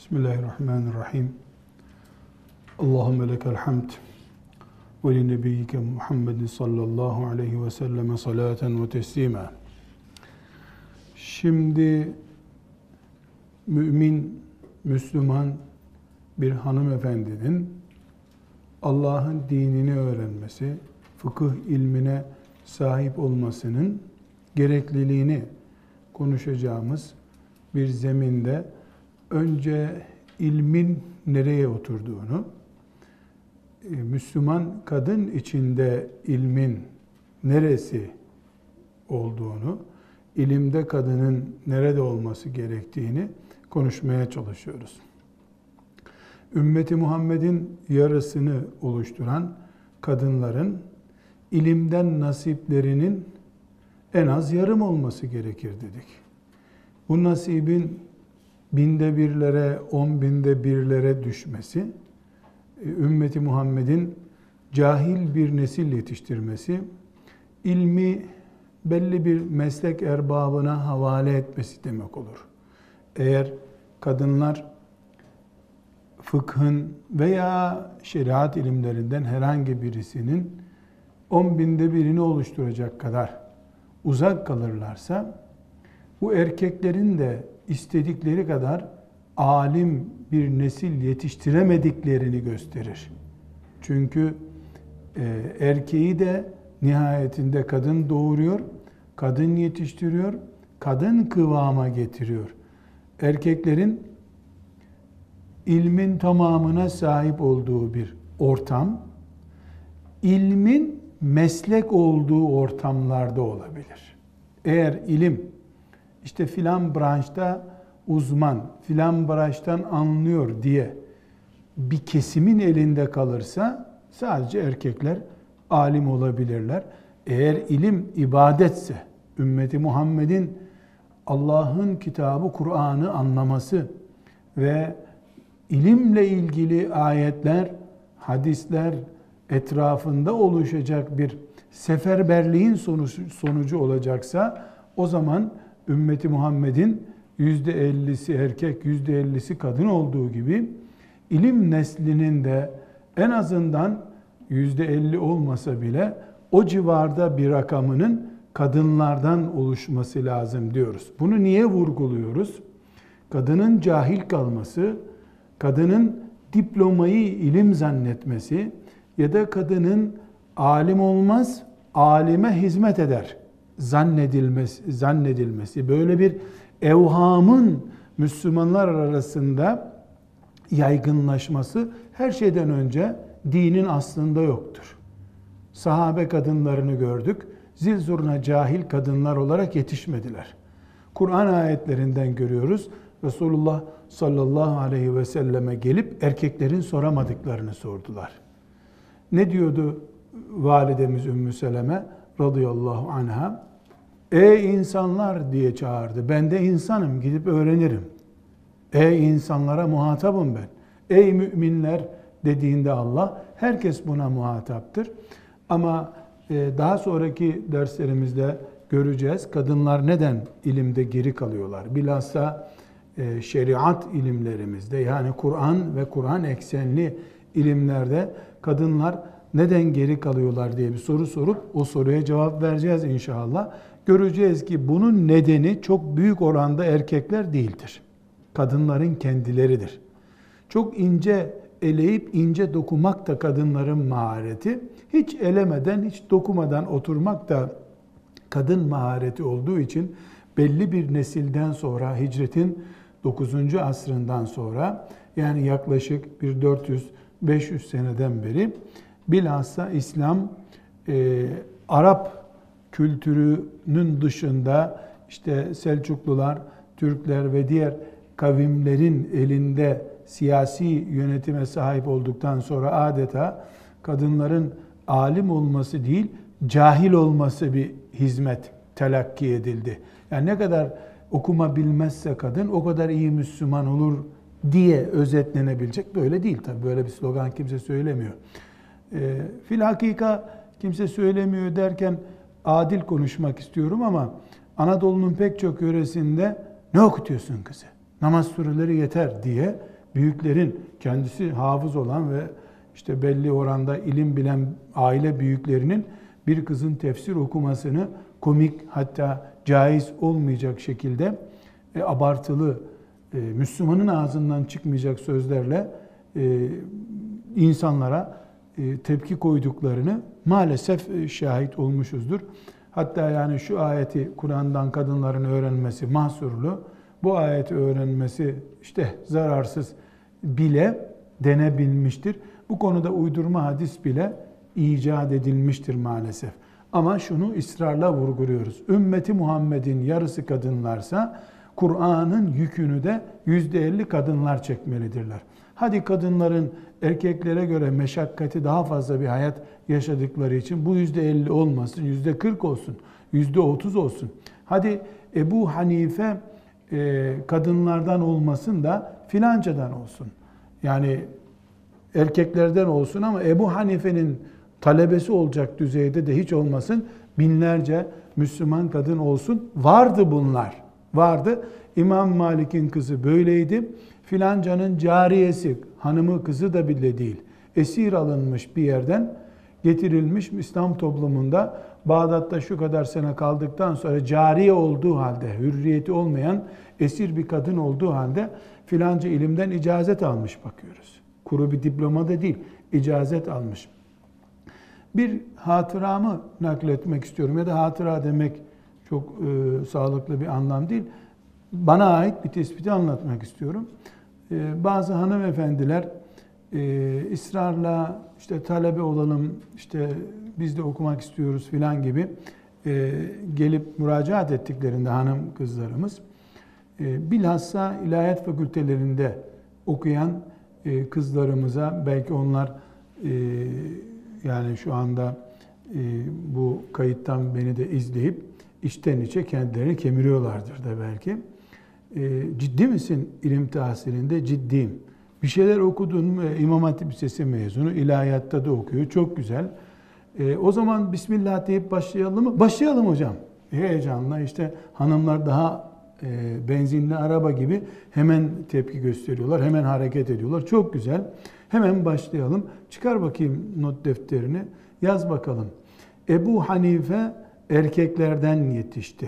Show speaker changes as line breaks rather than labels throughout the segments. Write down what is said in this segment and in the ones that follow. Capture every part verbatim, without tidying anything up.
Bismillahirrahmanirrahim. Allahümme lekel hamd ve li nebiyyike Muhammedin sallallahu aleyhi ve selleme salaten ve teslima. Şimdi mümin, Müslüman bir hanımefendinin Allah'ın dinini öğrenmesi, fıkıh ilmine sahip olmasının gerekliliğini konuşacağımız bir zeminde önce ilmin nereye oturduğunu, Müslüman kadın içinde ilmin neresi olduğunu, ilimde kadının nerede olması gerektiğini konuşmaya çalışıyoruz. Ümmeti Muhammed'in yarısını oluşturan kadınların ilimden nasiplerinin en az yarım olması gerekir dedik. Bu nasibin binde birlere, on binde birlere düşmesi, ümmeti Muhammed'in cahil bir nesil yetiştirmesi, ilmi belli bir meslek erbabına havale etmesi demek olur. Eğer kadınlar fıkhın veya şeriat ilimlerinden herhangi birisinin on binde birini oluşturacak kadar uzak kalırlarsa, bu erkeklerin de istedikleri kadar alim bir nesil yetiştiremediklerini gösterir. Çünkü e, erkeği de nihayetinde kadın doğuruyor, kadın yetiştiriyor, kadın kıvama getiriyor. Erkeklerin ilmin tamamına sahip olduğu bir ortam, ilmin meslek olduğu ortamlarda olabilir. Eğer ilim, İşte filan branşta uzman, filan branştan anlıyor diye bir kesimin elinde kalırsa sadece erkekler alim olabilirler. Eğer ilim ibadetse, ümmeti Muhammed'in Allah'ın kitabı Kur'an'ı anlaması ve ilimle ilgili ayetler, hadisler etrafında oluşacak bir seferberliğin sonucu, sonucu olacaksa o zaman ümmeti Muhammed'in yüzde ellisi erkek, yüzde ellisi kadın olduğu gibi ilim neslinin de en azından yüzde elli olmasa bile o civarda bir rakamının kadınlardan oluşması lazım diyoruz. Bunu niye vurguluyoruz? Kadının cahil kalması, kadının diplomayı ilim zannetmesi ya da kadının alim olmaz, alime hizmet eder zannedilmesi, zannedilmesi, böyle bir evhamın Müslümanlar arasında yaygınlaşması her şeyden önce dinin aslında yoktur. Sahabe kadınlarını gördük, zil zurna cahil kadınlar olarak yetişmediler. Kur'an ayetlerinden görüyoruz, Resulullah sallallahu aleyhi ve selleme gelip erkeklerin soramadıklarını sordular. Ne diyordu validemiz Ümmü Seleme radıyallahu anha? Ey insanlar diye çağırdı. Ben de insanım, gidip öğrenirim. Ey insanlara muhatabım ben. Ey müminler dediğinde Allah, herkes buna muhataptır. Ama daha sonraki derslerimizde göreceğiz. Kadınlar neden ilimde geri kalıyorlar? Bilhassa şeriat ilimlerimizde, yani Kur'an ve Kur'an eksenli ilimlerde kadınlar neden geri kalıyorlar diye bir soru sorup o soruya cevap vereceğiz inşallah. Göreceğiz ki bunun nedeni çok büyük oranda erkekler değildir. Kadınların kendileridir. Çok ince eleyip ince dokumak da kadınların mahareti. Hiç elemeden, hiç dokumadan oturmak da kadın mahareti olduğu için belli bir nesilden sonra, hicretin dokuzuncu asrından sonra, yani yaklaşık bir dört yüz beş yüz seneden beri bilhassa İslam e, Arap kültürünün dışında işte Selçuklular, Türkler ve diğer kavimlerin elinde siyasi yönetime sahip olduktan sonra adeta kadınların alim olması değil, cahil olması bir hizmet telakki edildi. Yani ne kadar okuma bilmezse kadın o kadar iyi Müslüman olur diye özetlenebilecek, böyle değil tabii. Böyle bir slogan kimse söylemiyor. E, filhakika kimse söylemiyor derken adil konuşmak istiyorum ama Anadolu'nun pek çok yöresinde ne okutuyorsun kızı? Namaz sureleri yeter diye büyüklerin, kendisi hafız olan ve işte belli oranda ilim bilen aile büyüklerinin bir kızın tefsir okumasını komik, hatta caiz olmayacak şekilde e, abartılı, e, Müslümanın ağzından çıkmayacak sözlerle e, insanlara e, tepki koyduklarını maalesef e, şahit olmuşuzdur. Hatta yani şu ayeti Kur'an'dan kadınların öğrenmesi mahsurlu, bu ayeti öğrenmesi işte zararsız bile denebilmiştir. Bu konuda uydurma hadis bile icat edilmiştir maalesef. Ama şunu ısrarla vurguluyoruz. Ümmeti Muhammed'in yarısı kadınlarsa Kur'an'ın yükünü de yüzde elli kadınlar çekmelidirler. Hadi kadınların erkeklere göre meşakkati daha fazla bir hayat yaşadıkları için bu yüzde elli olmasın, yüzde kırk olsun, yüzde otuz olsun. Hadi Ebu Hanife e, kadınlardan olmasın da filancadan olsun. Yani erkeklerden olsun ama Ebu Hanife'nin talebesi olacak düzeyde de hiç olmasın, binlerce Müslüman kadın olsun. Vardı bunlar, vardı. İmam Malik'in kızı böyleydi. Filancanın cariyesi, hanımı, kızı da bile değil, esir alınmış bir yerden getirilmiş İslam toplumunda, Bağdat'ta şu kadar sene kaldıktan sonra cariye olduğu halde, hürriyeti olmayan esir bir kadın olduğu halde filanca ilimden icazet almış bakıyoruz. Kuru bir diploma da değil, icazet almış. Bir hatıramı nakletmek istiyorum ya da hatıra demek çok e, sağlıklı bir anlam değil. Bana ait bir tespiti anlatmak istiyorum. E, bazı hanımefendiler e, ısrarla işte talebe olalım, işte biz de okumak istiyoruz filan gibi e, gelip müracaat ettiklerinde hanım kızlarımız, e, bilhassa ilahiyat fakültelerinde okuyan e, kızlarımıza, belki onlar e, yani şu anda e, bu kayıttan beni de izleyip içten içe kendilerini kemiriyorlardır da belki. E, ciddi misin ilim tahsilinde? Ciddiyim. Bir şeyler okudun mu? İmam Hatip Lisesi mezunu, ilahiyatta da okuyor. Çok güzel. E, o zaman Bismillah deyip başlayalım mı? Başlayalım hocam. Heyecanla işte hanımlar daha e, benzinli araba gibi hemen tepki gösteriyorlar, hemen hareket ediyorlar. Çok güzel. Hemen başlayalım. Çıkar bakayım not defterini. Yaz bakalım. Ebu Hanife erkeklerden yetişti.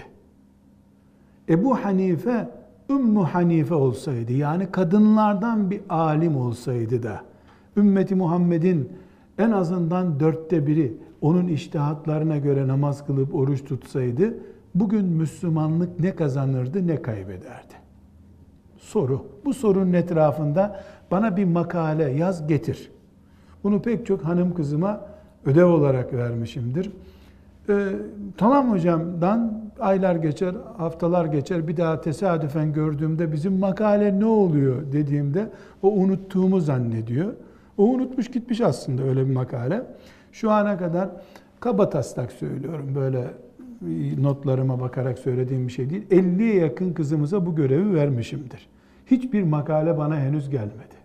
Ebu Hanife Ümmü Hanife olsaydı, yani kadınlardan bir alim olsaydı da, ümmeti Muhammed'in en azından dörtte biri onun içtihatlarına göre namaz kılıp oruç tutsaydı, bugün Müslümanlık ne kazanırdı ne kaybederdi? Soru. Bu sorunun etrafında bana bir makale yaz getir. Bunu pek çok hanım kızıma ödev olarak vermişimdir. Ee, tamam hocamdan aylar geçer, haftalar geçer, bir daha tesadüfen gördüğümde bizim makale ne oluyor dediğimde o unuttuğumu zannediyor. O unutmuş gitmiş aslında öyle bir makale. Şu ana kadar kabataslak söylüyorum, böyle notlarıma bakarak söylediğim bir şey değil. elliye yakın kızımıza bu görevi vermişimdir. Hiçbir makale bana henüz gelmedi.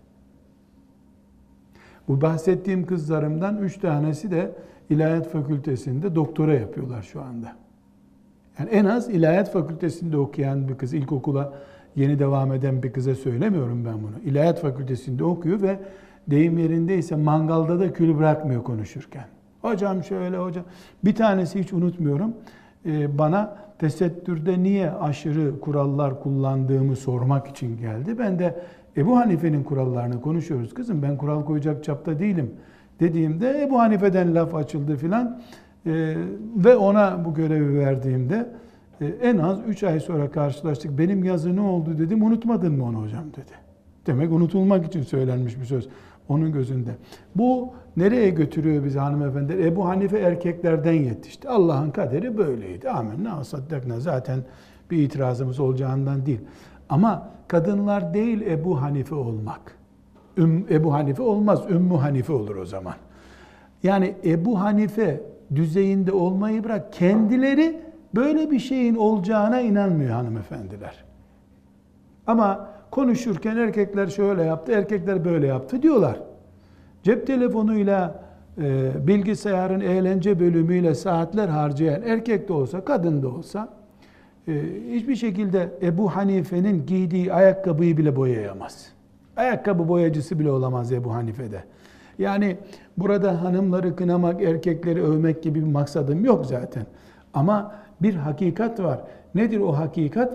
Bu bahsettiğim kızlarımdan üç tanesi de İlahiyat Fakültesi'nde doktora yapıyorlar şu anda. Yani en az İlahiyat Fakültesi'nde okuyan bir kız, ilkokula yeni devam eden bir kıza söylemiyorum ben bunu. İlahiyat Fakültesi'nde okuyor ve deyim yerindeyse mangalda da kül bırakmıyor konuşurken. Hocam şöyle, hocam. Bir tanesi hiç unutmuyorum. Ee, bana tesettürde niye aşırı kurallar kullandığımı sormak için geldi. Ben de Ebu Hanife'nin kurallarını konuşuyoruz. Kızım ben kural koyacak çapta değilim dediğimde Ebu Hanife'den laf açıldı filan. Ee, ve ona bu görevi verdiğimde e, en az üç ay sonra karşılaştık. Benim yazı ne oldu dedim. Unutmadın mı onu hocam dedi. Demek unutulmak için söylenmiş bir söz onun gözünde. Bu nereye götürüyor bizi hanımefendi? Ebu Hanife erkeklerden yetişti. Allah'ın kaderi böyleydi. Amenna ve saddakna. Zaten bir itirazımız olacağından değil. Ama kadınlar değil Ebu Hanife olmak. Üm, Ebu Hanife olmaz. Ümmü Hanife olur o zaman. Yani Ebu Hanife düzeyinde olmayı bırak, kendileri böyle bir şeyin olacağına inanmıyor hanımefendiler. Ama konuşurken erkekler şöyle yaptı, erkekler böyle yaptı diyorlar. Cep telefonuyla, e, bilgisayarın eğlence bölümüyle saatler harcayan erkek de olsa, kadın da olsa e, hiçbir şekilde Ebu Hanife'nin giydiği ayakkabıyı bile boyayamaz. Ayakkabı boyacısı bile olamaz Ebu Hanife'de. Yani burada hanımları kınamak, erkekleri övmek gibi bir maksadım yok zaten. Ama bir hakikat var. Nedir o hakikat?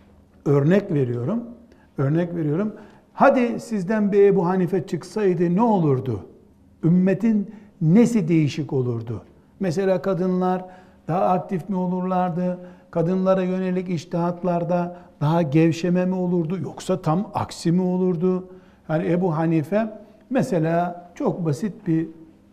Örnek veriyorum. Örnek veriyorum. Hadi sizden bir Ebu Hanife çıksaydı ne olurdu? Ümmetin nesi değişik olurdu? Mesela kadınlar daha aktif mi olurlardı? Kadınlara yönelik içtihatlarda daha gevşeme mi olurdu? Yoksa tam aksi mi olurdu? Yani Ebu Hanife mesela çok basit bir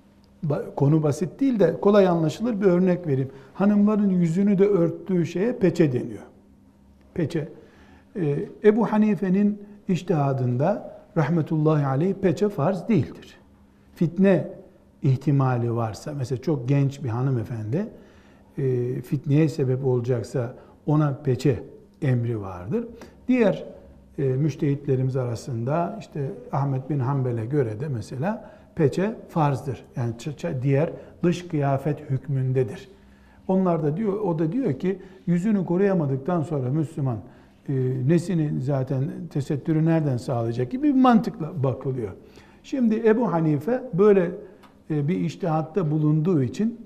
konu, basit değil de kolay anlaşılır bir örnek vereyim. Hanımların yüzünü de örttüğü şeye peçe deniyor. Peçe. Ee, Ebu Hanife'nin içtihadında rahmetullahi aleyh peçe farz değildir. Fitne ihtimali varsa, mesela çok genç bir hanımefendi e, fitneye sebep olacaksa ona peçe emri vardır. Diğer e, müştehitlerimiz arasında işte Ahmet bin Hanbel'e göre de mesela peçe farzdır. Yani diğer dış kıyafet hükmündedir. Onlar da diyor, o da diyor ki yüzünü koruyamadıktan sonra Müslüman e, nesini zaten tesettürü nereden sağlayacak gibi bir mantıkla bakılıyor. Şimdi Ebu Hanife böyle e, bir içtihatta bulunduğu için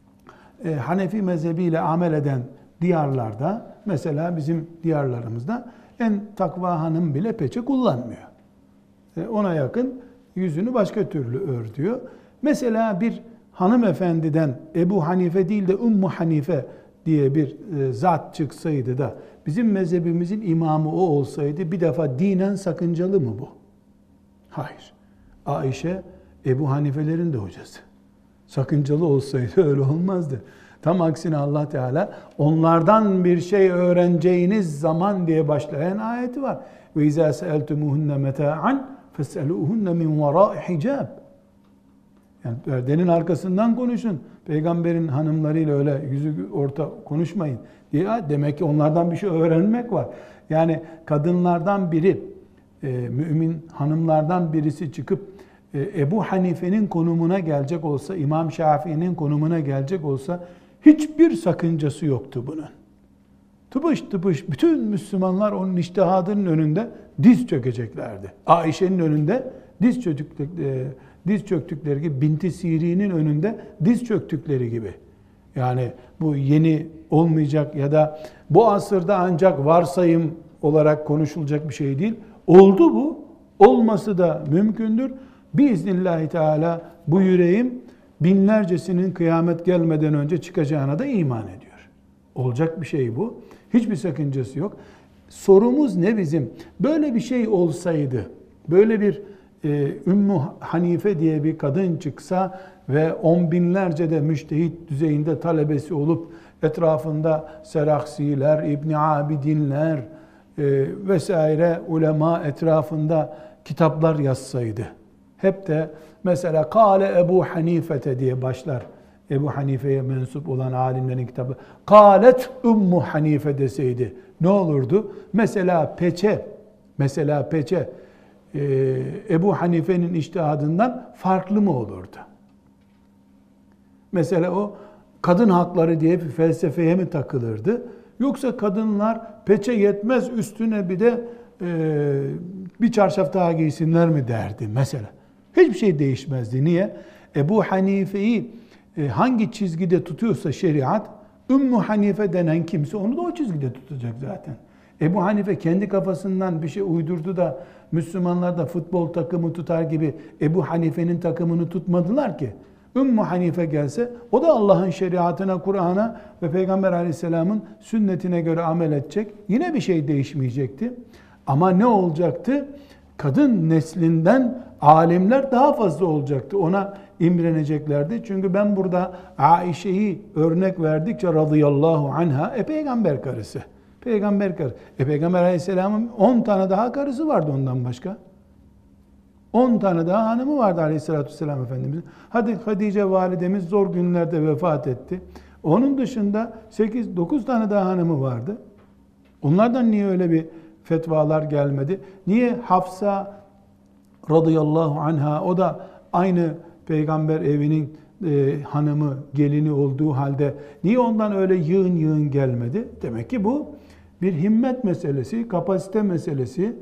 e, Hanefi mezhebiyle amel eden diyarlarda, mesela bizim diyarlarımızda en takva hanım bile peçe kullanmıyor. E, ona yakın yüzünü başka türlü örtüyor. Mesela bir hanımefendiden Ebu Hanife değil de Ümmü Hanife diye bir e, zat çıksaydı da bizim mezhebimizin imamı o olsaydı bir defa dinen sakıncalı mı bu? Hayır. Ayşe Ebu Hanifelerin de hocası. Sakıncalı olsaydı öyle olmazdı. Tam aksine Allah Teala onlardan bir şey öğreneceğiniz zaman diye başlayan ayeti var. Ve izâ seeltumuhunne meta'an fes'elûhunne min verâ'i hicab. Yani perdenin arkasından konuşun. Peygamberin hanımlarıyla öyle yüzü orta konuşmayın diye. Demek ki onlardan bir şey öğrenmek var. Yani kadınlardan biri, e, mümin hanımlardan birisi çıkıp e, Ebu Hanife'nin konumuna gelecek olsa, İmam Şafii'nin konumuna gelecek olsa hiçbir sakıncası yoktu bunun. Tıpış tıpış bütün Müslümanlar onun içtihadının önünde diz çökeceklerdi. Ayşe'nin önünde diz çöktükleri, diz çöktükleri gibi, Binti Sirin'in önünde diz çöktükleri gibi. Yani bu yeni olmayacak ya da bu asırda ancak varsayım olarak konuşulacak bir şey değil. Oldu bu. Olması da mümkündür. Biiznillahü Teala bu yüreğim binlercesinin kıyamet gelmeden önce çıkacağına da iman ediyor. Olacak bir şey bu. Hiçbir sakıncası yok. Sorumuz ne bizim? Böyle bir şey olsaydı, böyle bir e, Ümmü Hanife diye bir kadın çıksa ve on binlerce de müştehit düzeyinde talebesi olup etrafında Seraksiler, İbn Abidinler e, vesaire ulema etrafında kitaplar yazsaydı. Hep de mesela Kâle Ebu Hanifete diye başlar. Ebu Hanife'ye mensup olan alimlerin kitabı. Kâlet Ümmü Hanife deseydi ne olurdu? Mesela peçe, mesela peçe e, Ebu Hanife'nin içtihadından farklı mı olurdu? Mesela o kadın hakları diye bir felsefeye mi takılırdı? Yoksa kadınlar peçe yetmez üstüne bir de e, bir çarşaf daha giysinler mi derdi mesela? Hiçbir şey değişmezdi. Niye? Ebu Hanife'yi e, hangi çizgide tutuyorsa şeriat, Ümmü Hanife denen kimse onu da o çizgide tutacak zaten. Ebu Hanife kendi kafasından bir şey uydurdu da Müslümanlar da futbol takımı tutar gibi Ebu Hanife'nin takımını tutmadılar ki. Ümmü Hanife gelse o da Allah'ın şeriatına, Kur'an'a ve Peygamber Aleyhisselam'ın sünnetine göre amel edecek. Yine bir şey değişmeyecekti. Ama ne olacaktı? Kadın neslinden alimler daha fazla olacaktı. Ona imreneceklerdi. Çünkü ben burada Aişe'yi örnek verdikçe radıyallahu anha e peygamber karısı. Peygamber karısı. E Peygamber Aleyhisselam'ın on tane daha karısı vardı ondan başka. on tane daha hanımı vardı Aleyhisselatü Vesselam Efendimiz'in. Hadi Hatice validemiz zor günlerde vefat etti. Onun dışında sekiz dokuz tane daha hanımı vardı. Onlardan niye öyle bir fetvalar gelmedi? Niye Hafsa radıyallahu anha, o da aynı peygamber evinin e, hanımı, gelini olduğu halde niye ondan öyle yığın yığın gelmedi? Demek ki bu bir himmet meselesi, kapasite meselesi.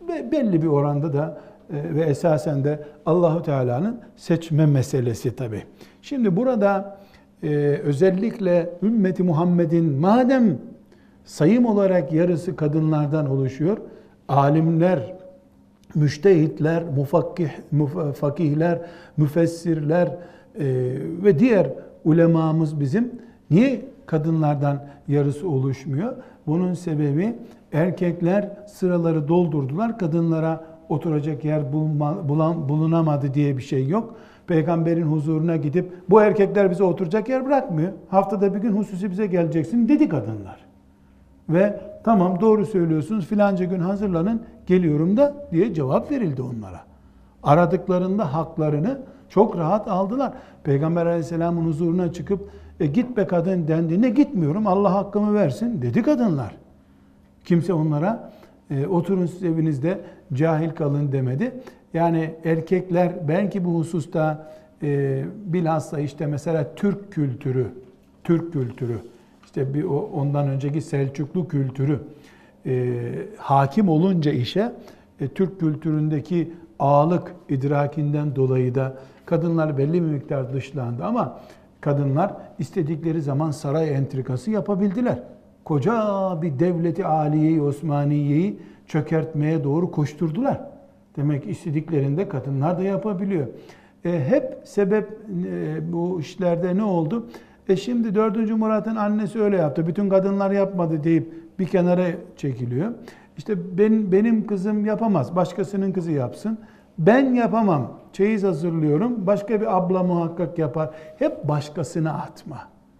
Ve belli bir oranda da e, ve esasen de Allahu Teala'nın seçme meselesi tabii. Şimdi burada e, özellikle ümmeti Muhammed'in madem sayım olarak yarısı kadınlardan oluşuyor, alimler, müştehitler, mufakkih, muf- fakihler, müfessirler e, ve diğer ulemamız bizim niye kadınlardan yarısı oluşmuyor? Bunun sebebi erkekler sıraları doldurdular, kadınlara oturacak yer bulma, bulan, bulunamadı diye bir şey yok. Peygamberin huzuruna gidip bu erkekler bize oturacak yer bırakmıyor. Haftada bir gün hususi bize geleceksin dedi kadınlar. Ve tamam doğru söylüyorsunuz filanca gün hazırlanın geliyorum da diye cevap verildi onlara. Aradıklarında haklarını çok rahat aldılar. Peygamber Aleyhisselam'ın huzuruna çıkıp e, git be kadın dendi. Ne gitmiyorum Allah hakkımı versin dedi kadınlar. Kimse onlara e, oturun siz evinizde cahil kalın demedi. Yani erkekler belki bu hususta e, bilhassa işte mesela Türk kültürü, Türk kültürü, işte bir ondan önceki Selçuklu kültürü e, hakim olunca işe e, Türk kültüründeki ağalık idrakinden dolayı da kadınlar belli bir miktar dışlandı ama kadınlar istedikleri zaman saray entrikası yapabildiler. Koca bir devleti aliyeyi, Osmaniye'yi çökertmeye doğru koşturdular. Demek ki istediklerinde kadınlar da yapabiliyor. E, hep sebep e, bu işlerde ne oldu? E şimdi dördüncü Murat'ın annesi öyle yaptı, bütün kadınlar yapmadı deyip bir kenara çekiliyor. İşte ben, benim kızım yapamaz, başkasının kızı yapsın. Ben yapamam, çeyiz hazırlıyorum, başka bir abla muhakkak yapar. Hep başkasına atma.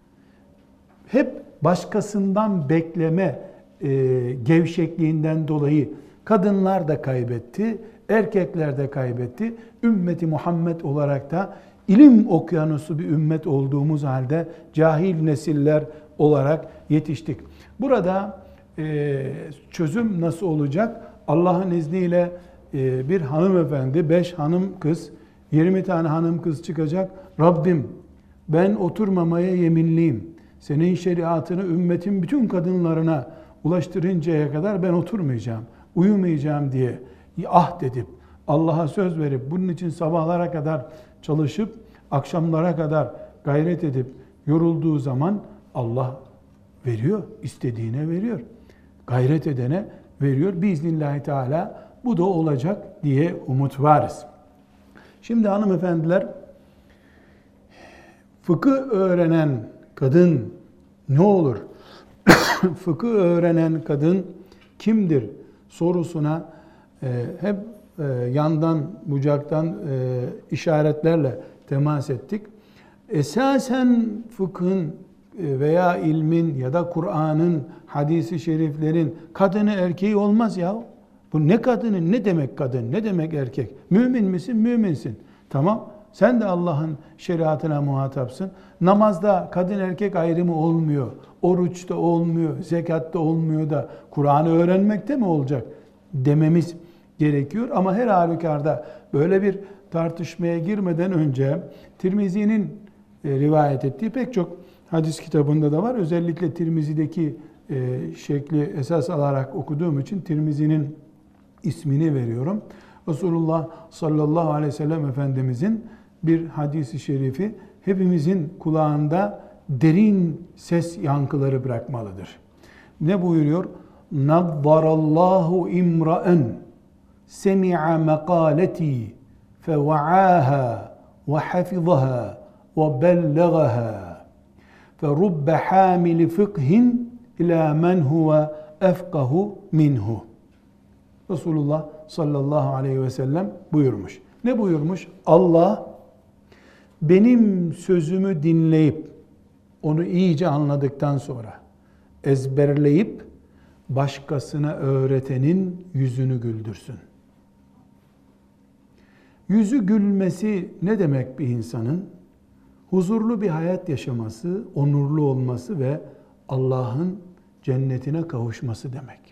Hep başkasından bekleme e, gevşekliğinden dolayı kadınlar da kaybetti, erkekler de kaybetti. Ümmeti Muhammed olarak da ilim okyanusu bir ümmet olduğumuz halde cahil nesiller olarak yetiştik. Burada e, çözüm nasıl olacak? Allah'ın izniyle e, bir hanımefendi, beş hanım kız, yirmi tane hanım kız çıkacak. Rabbim ben oturmamaya yeminliyim. Senin şeriatını ümmetin bütün kadınlarına ulaştırıncaya kadar ben oturmayacağım, uyumayacağım diye ahd edip, Allah'a söz verip, bunun için sabahlara kadar çalışıp, akşamlara kadar gayret edip, yorulduğu zaman Allah veriyor, istediğine veriyor. Gayret edene veriyor. Biiznillahü Teala bu da olacak diye umut varız. Şimdi hanımefendiler, fıkıh öğrenen kadın ne olur? Fıkıh öğrenen kadın kimdir sorusuna e, hep e, yandan, bucaktan e, işaretlerle temas ettik. Esasen fıkhın e, veya ilmin ya da Kur'an'ın, hadisi şeriflerin kadını erkeği olmaz ya. Bu ne kadını, ne demek kadın, ne demek erkek? Mümin misin? Müminsin. Tamam. Sen de Allah'ın şeriatına muhatapsın. Namazda kadın erkek ayrımı olmuyor. Oruçta olmuyor, zekatta olmuyor da Kur'an'ı öğrenmekte mi olacak dememiz gerekiyor. Ama her halükarda böyle bir tartışmaya girmeden önce Tirmizi'nin rivayet ettiği pek çok hadis kitabında da var. Özellikle Tirmizi'deki şekli esas alarak okuduğum için Tirmizi'nin ismini veriyorum. Resulullah sallallahu aleyhi ve sellem Efendimizin bir hadisi şerifi hepimizin kulağında derin ses yankıları bırakmalıdır. Ne buyuruyor? Naddarallahu imra'en semi'a maqaleti feva'aha ve hafizaha ve bellagaha fe rubbe hamili fıkhin ila men huve efkahu minhu. Resulullah sallallahu aleyhi ve sellem buyurmuş. Ne buyurmuş? Allah benim sözümü dinleyip onu iyice anladıktan sonra ezberleyip başkasına öğretenin yüzünü güldürsün. Yüzü gülmesi ne demek bir insanın? Huzurlu bir hayat yaşaması, onurlu olması ve Allah'ın cennetine kavuşması demek.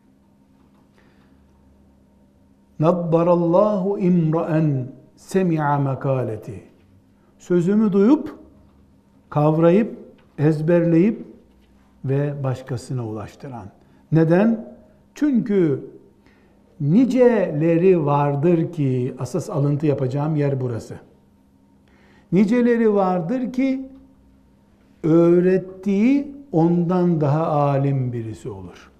Naddarallahu imra'en semi'a makaleti. Sözümü duyup, kavrayıp, ezberleyip ve başkasına ulaştıran. Neden? Çünkü niceleri vardır ki, asas alıntı yapacağım yer burası. Niceleri vardır ki öğrettiği ondan daha alim birisi olur.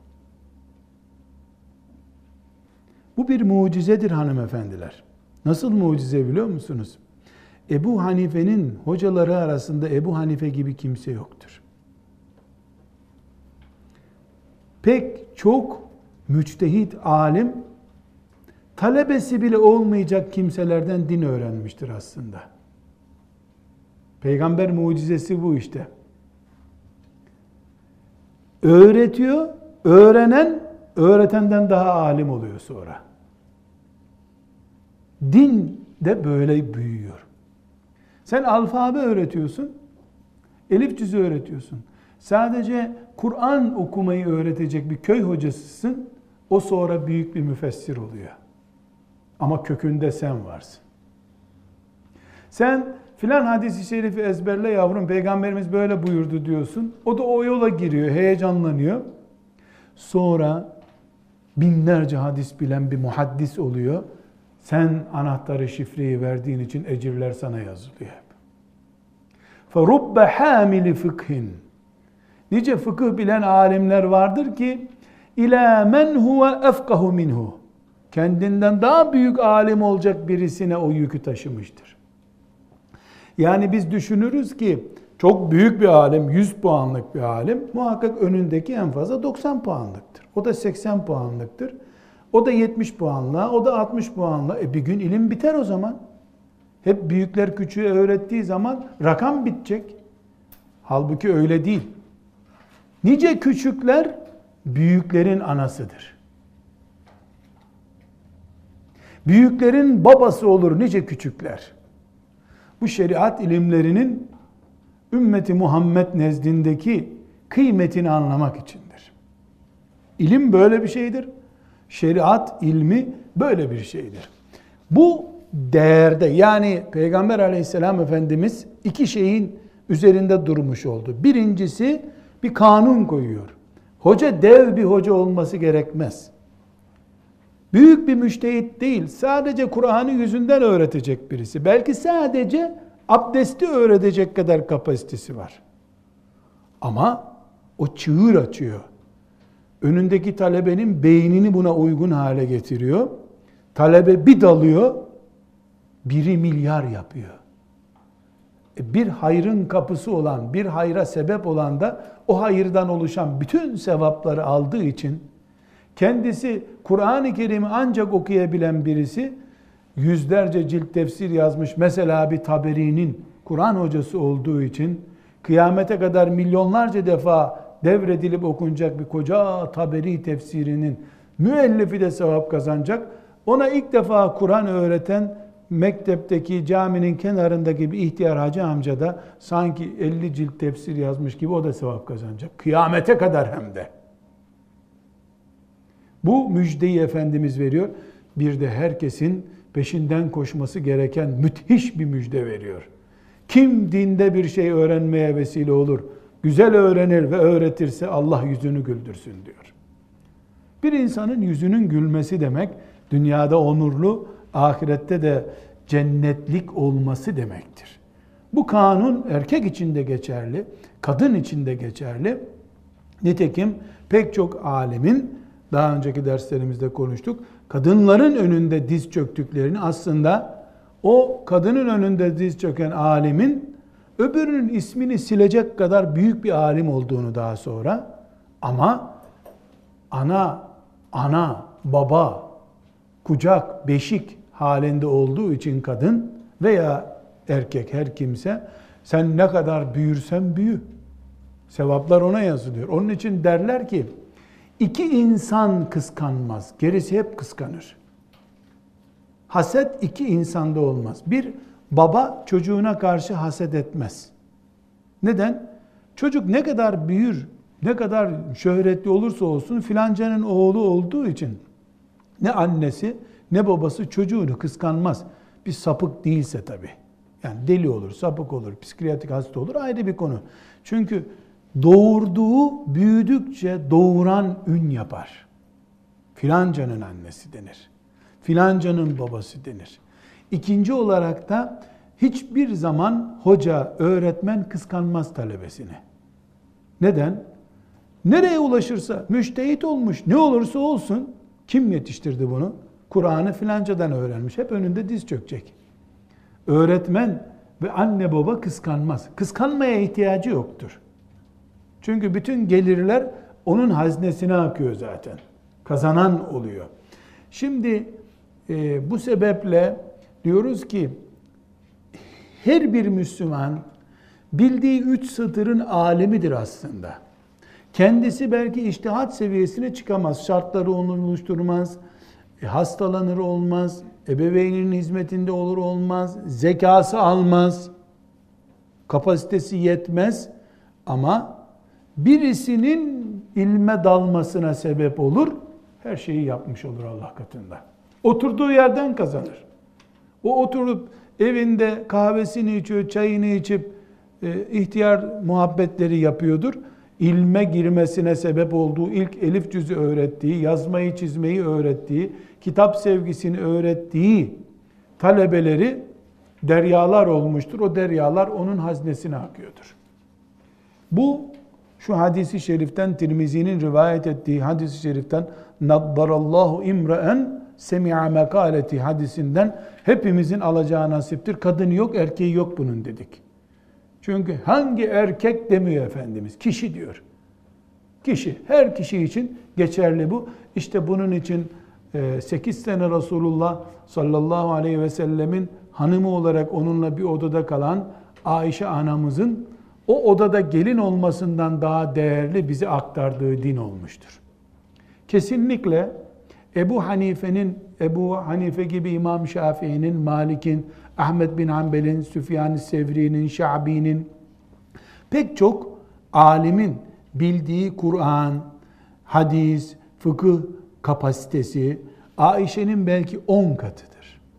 Bu bir mucizedir hanımefendiler. Nasıl mucize biliyor musunuz? Ebu Hanife'nin hocaları arasında Ebu Hanife gibi kimse yoktur. Pek çok müçtehit alim talebesi bile olmayacak kimselerden din öğrenmiştir aslında. Peygamber mucizesi bu işte. Öğretiyor, öğrenen öğretenden daha alim oluyor sonra. Din de böyle büyüyor. Sen alfabe öğretiyorsun, elif cüzü öğretiyorsun. Sadece Kur'an okumayı öğretecek bir köy hocasısın, o sonra büyük bir müfessir oluyor. Ama kökünde sen varsın. Sen filan hadis-i şerifi ezberle yavrum, Peygamberimiz böyle buyurdu diyorsun. O da o yola giriyor, heyecanlanıyor. Sonra binlerce hadis bilen bir muhaddis oluyor. Sen anahtarı, şifreyi verdiğin için ecirler sana yazılıyor. فَرُبَّ حَامِلِ فِقْهٍ Nice fıkıh bilen alimler vardır ki ila men huve efkahu minhu. Kendinden daha büyük alim olacak birisine o yükü taşımıştır. Yani biz düşünürüz ki çok büyük bir alim, yüz puanlık bir alim muhakkak önündeki en fazla doksan puanlıktır. O da seksen puanlıktır. O da yetmiş puanla, o da altmış puanla. E bir gün ilim biter o zaman. Hep büyükler küçüğe öğrettiği zaman rakam bitecek. Halbuki öyle değil. Nice küçükler büyüklerin anasıdır. Büyüklerin babası olur nice küçükler. Bu şeriat ilimlerinin ümmeti Muhammed nezdindeki kıymetini anlamak içindir. İlim böyle bir şeydir. Şeriat ilmi böyle bir şeydir. Bu değerde, yani Peygamber aleyhisselam Efendimiz iki şeyin üzerinde durmuş oldu. Birincisi bir kanun koyuyor. Hoca dev bir hoca olması gerekmez. Büyük bir müştehit değil, sadece Kur'an'ı yüzünden öğretecek birisi. Belki sadece abdesti öğretecek kadar kapasitesi var. Ama o çığır açıyor. Önündeki talebenin beynini buna uygun hale getiriyor. Talebe bir dalıyor, biri milyar yapıyor. Bir hayrın kapısı olan, bir hayra sebep olan da o hayırdan oluşan bütün sevapları aldığı için kendisi Kur'an-ı Kerim'i ancak okuyabilen birisi yüzlerce cilt tefsir yazmış. Mesela bir Taberi'nin Kur'an hocası olduğu için kıyamete kadar milyonlarca defa devredilip okunacak bir koca Taberi tefsirinin müellifi de sevap kazanacak. Ona ilk defa Kur'an öğreten mektepteki caminin kenarındaki bir ihtiyar hacı amca da sanki elli cilt tefsir yazmış gibi o da sevap kazanacak. Kıyamete kadar hem de. Bu müjdeyi Efendimiz veriyor. Bir de herkesin peşinden koşması gereken müthiş bir müjde veriyor. Kim dinde bir şey öğrenmeye vesile olur, güzel öğrenir ve öğretirse Allah yüzünü güldürsün diyor. Bir insanın yüzünün gülmesi demek, dünyada onurlu, ahirette de cennetlik olması demektir. Bu kanun erkek için de geçerli, kadın için de geçerli. Nitekim pek çok alimin, daha önceki derslerimizde konuştuk, kadınların önünde diz çöktüklerini, aslında o kadının önünde diz çöken alimin öbürünün ismini silecek kadar büyük bir alim olduğunu daha sonra, ama ana, ana, baba, kucak, beşik halinde olduğu için kadın veya erkek her kimse, sen ne kadar büyürsen büyü. Sevaplar ona yazılıyor. Onun için derler ki, iki insan kıskanmaz, gerisi hep kıskanır. Haset iki insanda olmaz. Bir, baba çocuğuna karşı haset etmez. Neden? Çocuk ne kadar büyür, ne kadar şöhretli olursa olsun filancanın oğlu olduğu için ne annesi ne babası çocuğunu kıskanmaz. Bir sapık değilse tabii. Yani deli olur, sapık olur, psikiyatrik hasta olur, ayrı bir konu. Çünkü doğurduğu büyüdükçe doğuran ün yapar. Filancanın annesi denir. Filancanın babası denir. İkinci olarak da hiçbir zaman hoca, öğretmen kıskanmaz talebesini. Neden? Nereye ulaşırsa, müştehit olmuş, ne olursa olsun, kim yetiştirdi bunu? Kur'an'ı filancadan öğrenmiş. Hep önünde diz çökecek. Öğretmen ve anne baba kıskanmaz. Kıskanmaya ihtiyacı yoktur. Çünkü bütün gelirler onun haznesine akıyor zaten. Kazanan oluyor. Şimdi e, bu sebeple diyoruz ki her bir Müslüman bildiği üç satırın alimidir aslında. Kendisi belki içtihat seviyesine çıkamaz. Şartları onu oluşturmaz. E, hastalanır olmaz. Ebeveyninin hizmetinde olur olmaz. Zekası almaz. Kapasitesi yetmez. Ama birisinin ilme dalmasına sebep olur. Her şeyi yapmış olur Allah katında. Oturduğu yerden kazanır. O oturup evinde kahvesini içiyor, çayını içip e, ihtiyar muhabbetleri yapıyordur. İlme girmesine sebep olduğu ilk elif cüzü öğrettiği, yazmayı çizmeyi öğrettiği, kitap sevgisini öğrettiği talebeleri deryalar olmuştur. O deryalar onun haznesine akıyordur. Bu şu hadisi şeriften, Tirmizi'nin rivayet ettiği hadisi şeriften naddarallahu imraen semi'a mekaleti hadisinden hepimizin alacağı nasiptir. Kadın yok, erkeği yok bunun dedik. Çünkü hangi erkek demiyor Efendimiz, kişi diyor. Kişi, her kişi için geçerli bu. İşte bunun için sekiz sene Resulullah sallallahu aleyhi ve sellemin hanımı olarak onunla bir odada kalan Ayşe anamızın o odada gelin olmasından daha değerli bize aktardığı din olmuştur. Kesinlikle Ebu Hanife'nin, Ebu Hanife gibi İmam Şafii'nin, Malik'in, Ahmed bin Hanbel'in, Süfyan-ı Sevri'nin, Şa'bi'nin, pek çok alimin bildiği Kur'an, hadis, fıkıh kapasitesi Ayşe'nin belki on katıdır.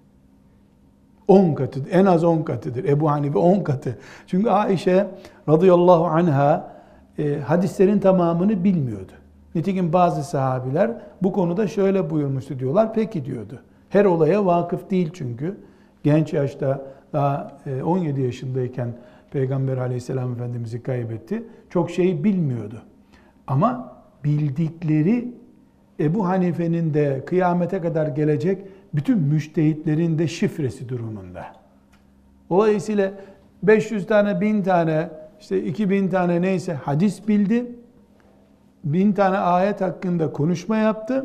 on katıdır. En az on katıdır. Ebu Hanife on katı. Çünkü Ayşe radıyallahu anha e, hadislerin tamamını bilmiyordu. Nitekim bazı sahabiler bu konuda şöyle buyurmuştu diyorlar. Peki diyordu. Her olaya vakıf değil çünkü. Genç yaşta daha on yedi yaşındayken Peygamber aleyhisselam Efendimiz'i kaybetti. Çok şey bilmiyordu. Ama bildikleri Ebu Hanife'nin de kıyamete kadar gelecek bütün müştehitlerin de şifresi durumunda. Dolayısıyla beş yüz tane, bin tane, işte iki bin tane neyse hadis bildi. Bin tane ayet hakkında konuşma yaptı.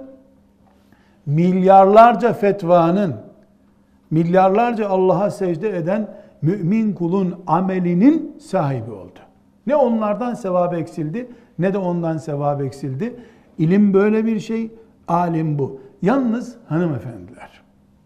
Milyarlarca fetvanın, milyarlarca Allah'a secde eden mümin kulun amelinin sahibi oldu. Ne onlardan sevap eksildi, ne de ondan sevap eksildi. İlim böyle bir şey, alim bu. Yalnız hanımefendiler,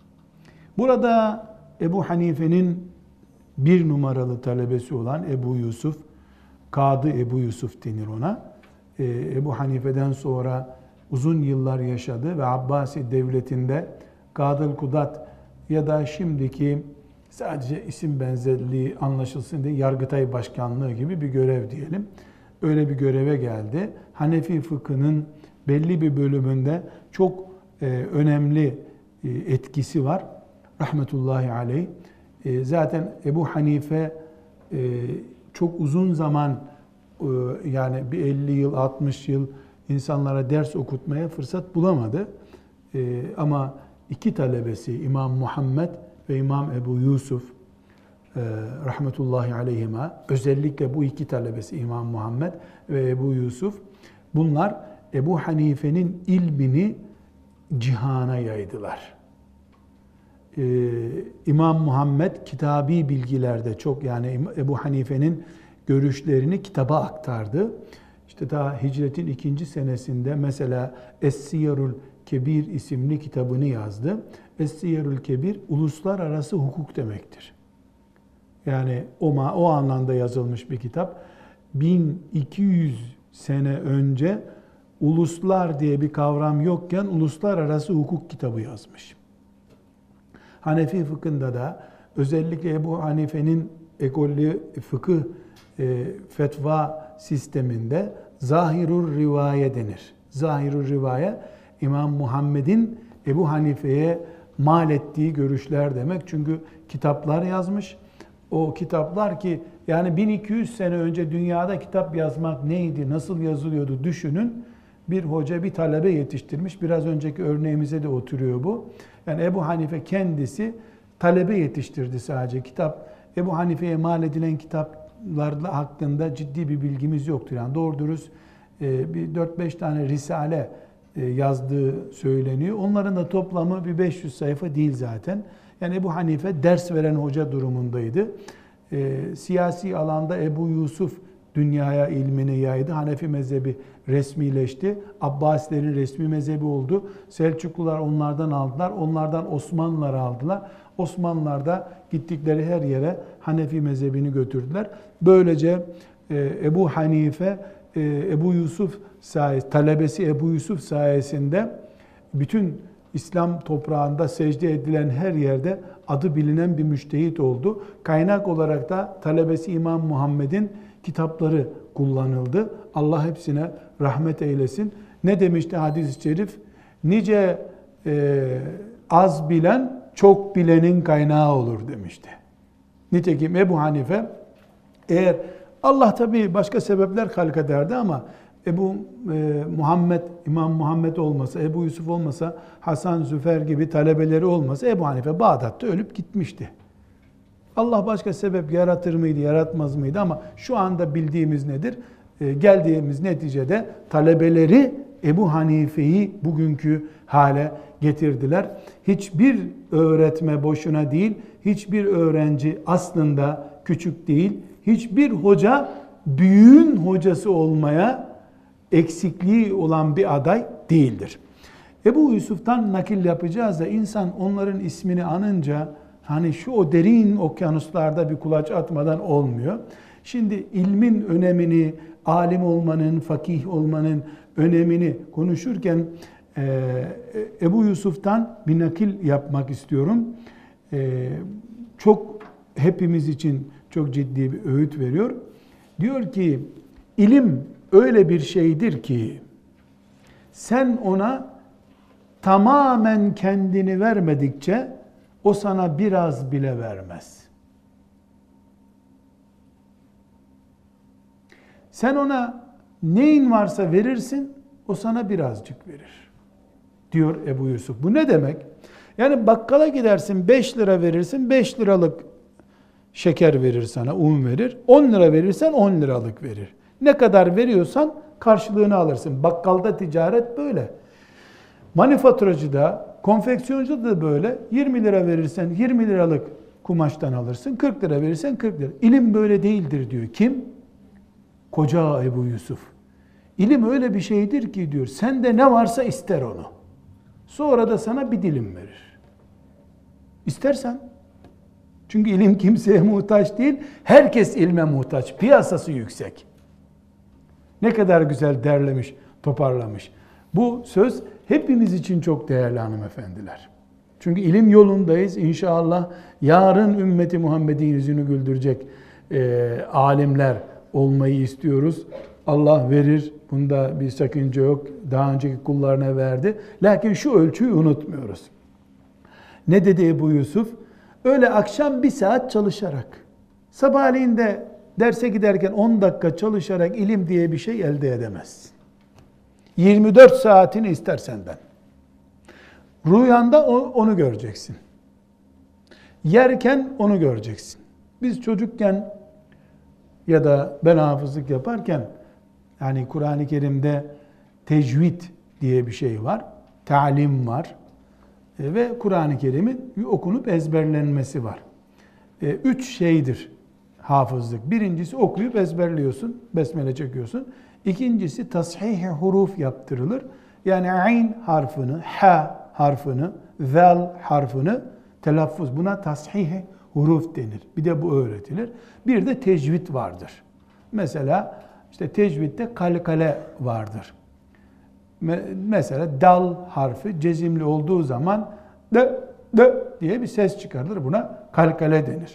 burada Ebu Hanife'nin bir numaralı talebesi olan Ebu Yusuf, Kadı Ebu Yusuf denir ona. Ebu Hanife'den sonra uzun yıllar yaşadı ve Abbasi devletinde Kadıl Kudat ya da şimdiki sadece isim benzerliği anlaşılsın diye Yargıtay Başkanlığı gibi bir görev diyelim. Öyle bir göreve geldi. Hanefi fıkhının belli bir bölümünde çok e, önemli e, etkisi var. Rahmetullahi aleyh. E, zaten Ebu Hanife e, çok uzun zaman e, yani bir elli yıl, altmış yıl insanlara ders okutmaya fırsat bulamadı. E, ama iki talebesi İmam Muhammed ve İmam Ebu Yusuf e, rahmetullahi aleyhima, özellikle bu iki talebesi İmam Muhammed ve Ebu Yusuf, bunlar Ebu Hanife'nin ilmini cihana yaydılar. Ee, İmam Muhammed kitabi bilgilerde çok, yani Ebu Hanife'nin görüşlerini kitaba aktardı. İşte daha hicretin ikinci senesinde mesela Es-Siyerul Kebir isimli kitabını yazdı. Es-Siyerul Kebir uluslararası hukuk demektir. Yani o, o anlamda yazılmış bir kitap. bin iki yüz sene önce uluslar diye bir kavram yokken uluslararası hukuk kitabı yazmış. Hanefi fıkhında da özellikle Ebu Hanife'nin ekolü fıkıh e, fetva sisteminde zahirur rivaye denir. Zahirur rivaye, İmam Muhammed'in Ebu Hanife'ye mal ettiği görüşler demek. Çünkü kitaplar yazmış. O kitaplar ki yani bin iki yüz sene önce dünyada kitap yazmak neydi, nasıl yazılıyordu düşünün. Bir hoca bir talebe yetiştirmiş. Biraz önceki örneğimize de oturuyor bu. Yani Ebu Hanife kendisi talebe yetiştirdi sadece. Kitap, Ebu Hanife'ye mal edilen kitaplar hakkında ciddi bir bilgimiz yoktur. Yani doğru dürüst bir dört beş tane risale yazdığı söyleniyor. Onların da toplamı bir beş yüz sayfa değil zaten. Yani Ebu Hanife ders veren hoca durumundaydı. E, siyasi alanda Ebu Yusuf dünyaya ilmini yaydı. Hanefi mezhebi resmileşti. Abbasilerin resmi mezhebi oldu. Selçuklular onlardan aldılar. Onlardan Osmanlılar aldılar. Osmanlılar da gittikleri her yere Hanefi mezhebini götürdüler. Böylece e, Ebu Hanife, e, Ebu Yusuf sayesinde, talebesi Ebu Yusuf sayesinde bütün İslam toprağında secde edilen her yerde adı bilinen bir müçtehit oldu. Kaynak olarak da talebesi İmam Muhammed'in kitapları kullanıldı. Allah hepsine rahmet eylesin. Ne demişti hadis-i şerif? Nice e, az bilen çok bilenin kaynağı olur demişti. Nitekim Ebu Hanife eğer Allah tabii başka sebepler halk ederdi ama Ebu e, Muhammed, İmam Muhammed olmasa, Ebu Yusuf olmasa, Hasan Züfer gibi talebeleri olmasa Ebu Hanife Bağdat'ta ölüp gitmişti. Allah başka sebep yaratır mıydı, yaratmaz mıydı ama şu anda bildiğimiz nedir? E, geldiğimiz neticede talebeleri Ebu Hanife'yi bugünkü hale getirdiler. Hiçbir öğretme boşuna değil, hiçbir öğrenci aslında küçük değil, hiçbir hoca büyüğün hocası olmaya eksikliği olan bir aday değildir. Ebu Yusuf'tan nakil yapacağız da insan onların ismini anınca hani şu o derin okyanuslarda bir kulaç atmadan olmuyor. Şimdi ilmin önemini, alim olmanın, fakih olmanın önemini konuşurken Ebu Yusuf'tan bir nakil yapmak istiyorum. Çok hepimiz için çok ciddi bir öğüt veriyor. Diyor ki ilim öyle bir şeydir ki sen ona tamamen kendini vermedikçe o sana biraz bile vermez. Sen ona neyin varsa verirsin, o sana birazcık verir. Diyor Ebu Yusuf. Bu ne demek? Yani bakkala gidersin, beş lira verirsin, beş liralık şeker verir sana, un verir. on lira verirsen on liralık verir. Ne kadar veriyorsan karşılığını alırsın. Bakkalda ticaret böyle. Manifaturacıda, konfeksiyoncuda da böyle. yirmi lira verirsen yirmi liralık kumaştan alırsın. kırk lira verirsen kırk lira. İlim böyle değildir diyor. Kim? Koca Ebu Yusuf. İlim öyle bir şeydir ki diyor. Sende ne varsa ister onu. Sonra da sana bir dilim verir. İstersen. Çünkü ilim kimseye muhtaç değil. Herkes ilme muhtaç. Piyasası yüksek. Ne kadar güzel derlemiş, toparlamış. Bu söz hepimiz için çok değerli hanımefendiler. Çünkü ilim yolundayız. İnşallah yarın ümmeti Muhammed'in yüzünü güldürecek e, alimler olmayı istiyoruz. Allah verir. Bunda bir sakınca yok. Daha önceki kullarına verdi. Lakin şu ölçüyü unutmuyoruz. Ne dedi Ebu Yusuf? Öyle akşam bir saat çalışarak, sabahleyin de derse giderken on dakika çalışarak ilim diye bir şey elde edemezsin. yirmi dört saatini ister senden. Rüyanda onu göreceksin. Yerken onu göreceksin. Biz çocukken ya da ben hafızlık yaparken yani Kur'an-ı Kerim'de tecvid diye bir şey var. Talim var. Ve Kur'an-ı Kerim'in okunup ezberlenmesi var. Üç şeydir hafızlık. Birincisi okuyup ezberliyorsun, besmele çekiyorsun. İkincisi tashih-i huruf yaptırılır. Yani ayn harfini, ha harfini, zel harfini telaffuz. Buna tashih-i huruf denir. Bir de bu öğretilir. Bir de tecvid vardır. Mesela işte tecvidde kalkale vardır. Mesela dal harfi cezimli olduğu zaman de de diye bir ses çıkarılır. Buna kalkale denir.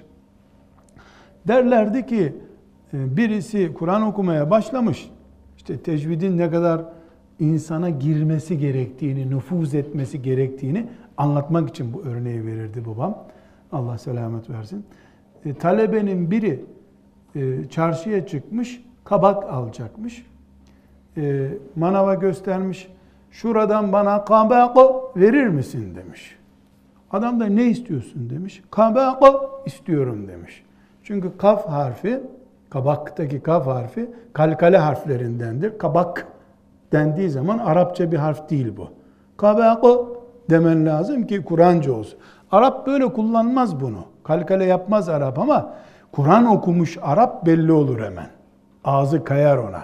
Derlerdi ki birisi Kur'an okumaya başlamış. İşte tecvidin ne kadar insana girmesi gerektiğini, nüfuz etmesi gerektiğini anlatmak için bu örneği verirdi babam. Allah selamet versin. E, talebenin biri e, çarşıya çıkmış, kabak alacakmış. E, manava göstermiş. Şuradan bana kabak verir misin demiş. Adam da ne istiyorsun demiş. Kabak istiyorum demiş. Çünkü kaf harfi, kabaktaki kaf harfi kalkale harflerindendir. Kabak dendiği zaman Arapça bir harf değil bu. Kabak demen lazım ki Kur'anca olsun. Arap böyle kullanmaz bunu. Kalkale yapmaz Arap ama Kur'an okumuş Arap belli olur hemen. Ağzı kayar ona.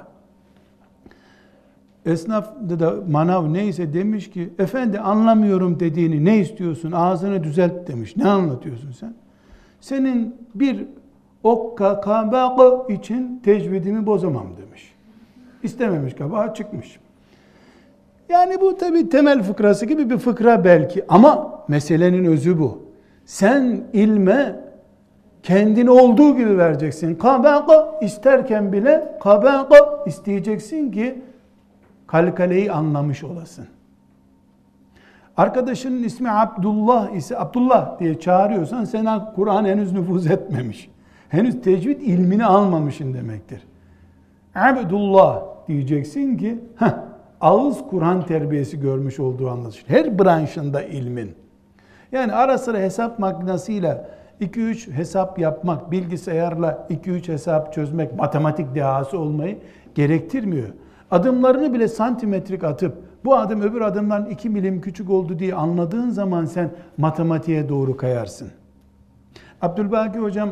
Esnaf da manav neyse demiş ki efendi anlamıyorum dediğini, ne istiyorsun, ağzını düzelt demiş. Ne anlatıyorsun sen? Senin bir okka kabak için tecvidimi bozamam demiş. İstememiş, kabağa çıkmış. Yani bu tabii temel fıkrası gibi bir fıkra belki ama meselenin özü bu. Sen ilme kendini olduğu gibi vereceksin. Kabaka isterken bile kabaka isteyeceksin ki kalkaleyi anlamış olasın. Arkadaşının ismi Abdullah ise Abdullah diye çağırıyorsan sana Kur'an henüz nüfuz etmemiş. Henüz tecvid ilmini almamışsın demektir. Abdullah diyeceksin ki heh, ağız Kur'an terbiyesi görmüş olduğu anlaşılır. Her branşında ilmin. Yani ara sıra hesap makinesiyle iki üç hesap yapmak, bilgisayarla iki üç hesap çözmek, matematik dehası olmayı gerektirmiyor. Adımlarını bile santimetrik atıp bu adım öbür adımdan iki milim küçük oldu diye anladığın zaman sen matematiğe doğru kayarsın. Abdülbaki hocam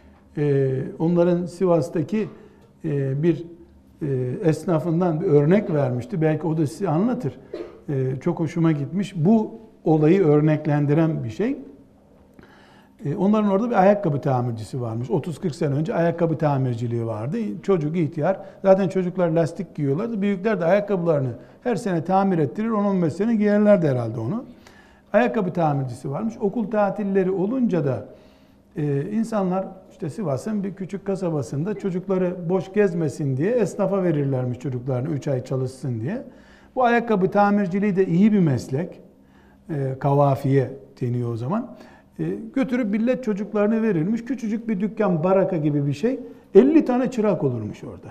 onların Sivas'taki bir esnafından bir örnek vermişti. Belki o da size anlatır. Çok hoşuma gitmiş. Bu olayı örneklendiren bir şey. Onların orada bir ayakkabı tamircisi varmış. otuz kırk sene önce ayakkabı tamirciliği vardı. Çocuk, ihtiyar. Zaten çocuklar lastik giyiyorlardı. Büyükler de ayakkabılarını her sene tamir ettirir. on on beş sene giyerlerdi herhalde onu. Ayakkabı tamircisi varmış. Okul tatilleri olunca da e, insanlar işte Sivas'ın bir küçük kasabasında çocukları boş gezmesin diye esnafa verirlermiş çocuklarını üç ay çalışsın diye. Bu ayakkabı tamirciliği de iyi bir meslek. E, kavafiye deniyor o zaman. Götürüp millet çocuklarını verilmiş. Küçücük bir dükkan, baraka gibi bir şey. elli tane çırak olurmuş orada.